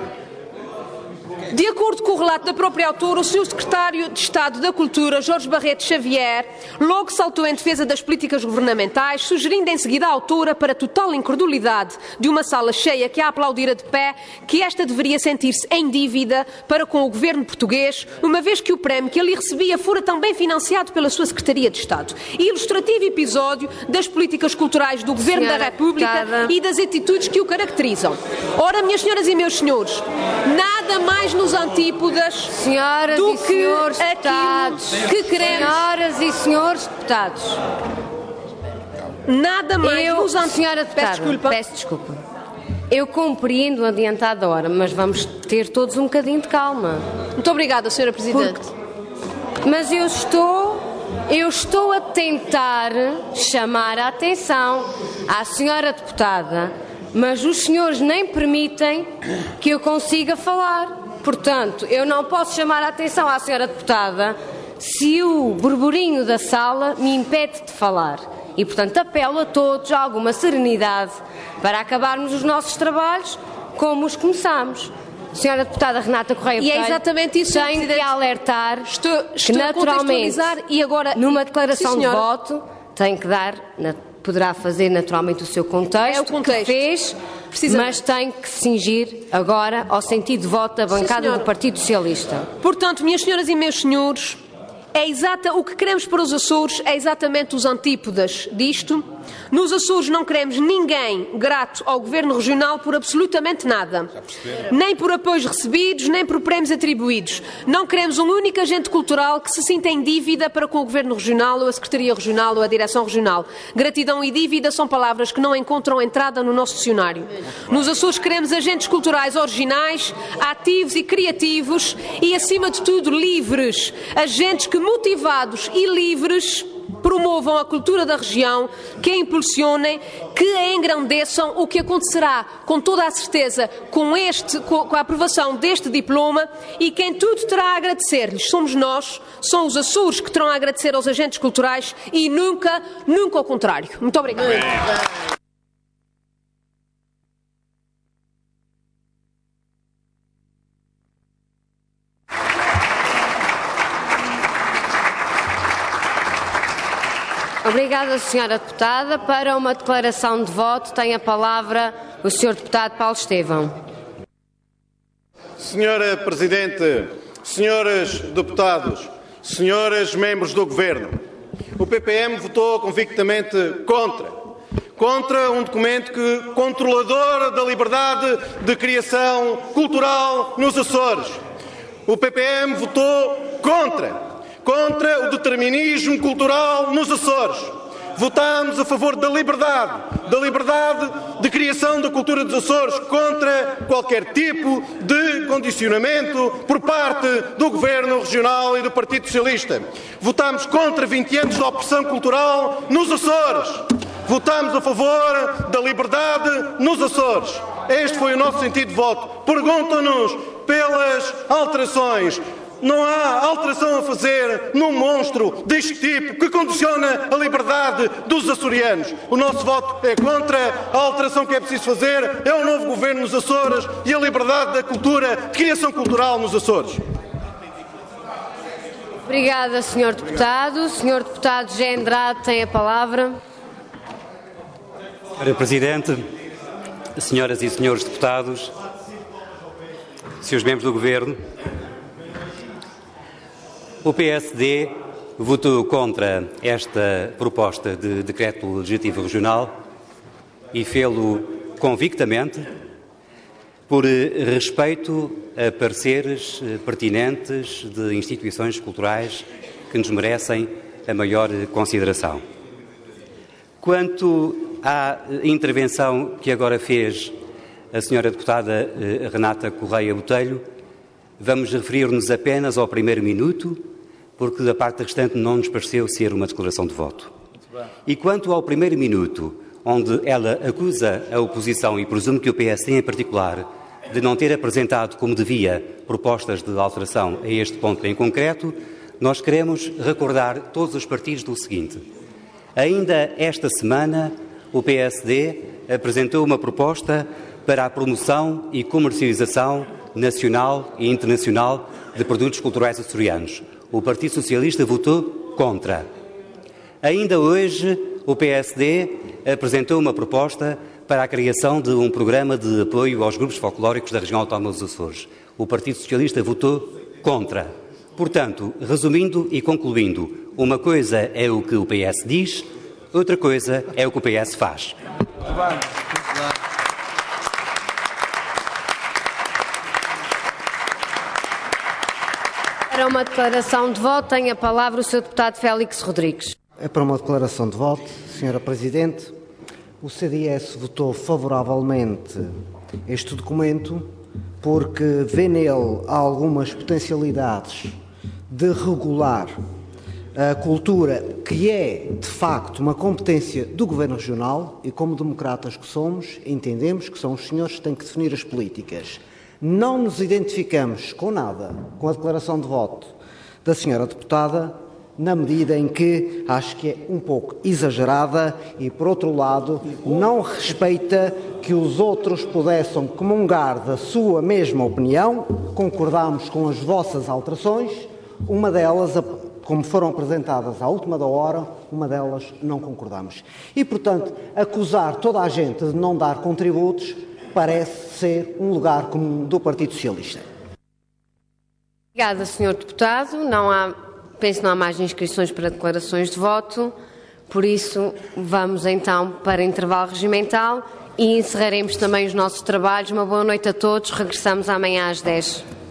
De acordo com o relato da própria autora, o Sr. Secretário de Estado da Cultura, Jorge Barreto Xavier, logo saltou em defesa das políticas governamentais, sugerindo em seguida à autora, para total incredulidade de uma sala cheia que a aplaudira de pé, que esta deveria sentir-se em dívida para com o governo português, uma vez que o prémio que ali recebia fora também financiado pela sua Secretaria de Estado. Ilustrativo episódio das políticas culturais do Governo da República e das atitudes que o caracterizam. Ora, minhas senhoras e meus senhores, nada mais nos antípodas senhoras do e que senhores aquilo deputados, que queremos. Senhoras e senhores deputados, nada mais nos antípodas. Senhora deputada, peço desculpa. Eu compreendo o adiantado da hora, mas vamos ter todos um bocadinho de calma. Muito obrigada, Senhora Presidente. Mas eu estou a tentar chamar a atenção à senhora deputada, mas os senhores nem permitem que eu consiga falar. Portanto, eu não posso chamar a atenção à senhora deputada se o burburinho da sala me impede de falar. E, portanto, apelo a todos a alguma serenidade para acabarmos os nossos trabalhos como os começamos. Senhora deputada Renata Correia E é exatamente isso, tenho que alertar estou que, naturalmente, e agora, numa declaração de voto, tem que dar... Poderá fazer naturalmente o seu contexto, o contexto. Que fez, mas tem que se cingir agora ao sentido de voto da bancada do Partido Socialista. Portanto, minhas senhoras e meus senhores, o que queremos para os Açores é exatamente os antípodas disto. Nos Açores não queremos ninguém grato ao Governo Regional por absolutamente nada. Nem por apoios recebidos, nem por prémios atribuídos. Não queremos um único agente cultural que se sinta em dívida para com o Governo Regional, ou a Secretaria Regional, ou a Direção Regional. Gratidão e dívida são palavras que não encontram entrada no nosso dicionário. Nos Açores queremos agentes culturais originais, ativos e criativos e, acima de tudo, livres. Agentes que, motivados e livres, promovam a cultura da região, que a impulsionem, que a engrandeçam, o que acontecerá com toda a certeza com a aprovação deste diploma, e quem tudo terá a agradecer-lhes somos nós, são os Açores que terão a agradecer aos agentes culturais e nunca ao contrário. Muito obrigada. Obrigada, senhora deputada. Para uma declaração de voto tem a palavra o senhor deputado Paulo Estevão. Senhora Presidente, senhores deputados, senhores membros do Governo, o PPM votou convictamente contra um documento controlador da liberdade de criação cultural nos Açores. O PPM votou contra o determinismo cultural nos Açores. Votámos a favor da liberdade de criação da cultura dos Açores, contra qualquer tipo de condicionamento por parte do Governo Regional e do Partido Socialista. Votámos contra 20 anos de opressão cultural nos Açores. Votámos a favor da liberdade nos Açores. Este foi o nosso sentido de voto. Perguntam-nos pelas alterações. Não há alteração a fazer num monstro deste tipo que condiciona a liberdade dos açorianos. O nosso voto é contra. A alteração que é preciso fazer é um novo governo nos Açores e a liberdade da cultura, de criação cultural nos Açores. Obrigada, senhor deputado. Senhor deputado José Andrade tem a palavra. Senhora Presidente, senhoras e senhores deputados, senhores membros do Governo, o PSD votou contra esta proposta de decreto legislativo regional e fê-lo convictamente por respeito a pareceres pertinentes de instituições culturais que nos merecem a maior consideração. Quanto à intervenção que agora fez a senhora deputada Renata Correia Botelho, vamos referir-nos apenas ao primeiro minuto, porque da parte restante não nos pareceu ser uma declaração de voto. E quanto ao primeiro minuto, onde ela acusa a oposição, e presumo que o PSD em particular, de não ter apresentado como devia propostas de alteração a este ponto em concreto, nós queremos recordar todos os partidos do seguinte. Ainda esta semana, o PSD apresentou uma proposta para a promoção e comercialização nacional e internacional de produtos culturais açorianos. O Partido Socialista votou contra. Ainda hoje, o PSD apresentou uma proposta para a criação de um programa de apoio aos grupos folclóricos da região autónoma dos Açores. O Partido Socialista votou contra. Portanto, resumindo e concluindo, uma coisa é o que o PS diz, outra coisa é o que o PS faz. Para uma declaração de voto, tem a palavra o Sr. Deputado Félix Rodrigues. É para uma declaração de voto, Sra. Presidente. O CDS votou favoravelmente este documento porque vê nele algumas potencialidades de regular a cultura, que é, de facto, uma competência do Governo Regional, e como democratas que somos, entendemos que são os senhores que têm que definir as políticas. Não nos identificamos com nada com a declaração de voto da senhora deputada, na medida em que acho que é um pouco exagerada e, por outro lado, não respeita que os outros pudessem comungar da sua mesma opinião. Concordámos com as vossas alterações, uma delas, como foram apresentadas à última da hora, uma delas não concordamos. E, portanto, acusar toda a gente de não dar contributos parece ser um lugar comum do Partido Socialista. Obrigada, Sr. Deputado. Penso que não há mais inscrições para declarações de voto, por isso vamos então para intervalo regimental e encerraremos também os nossos trabalhos. Uma boa noite a todos. Regressamos amanhã às 10.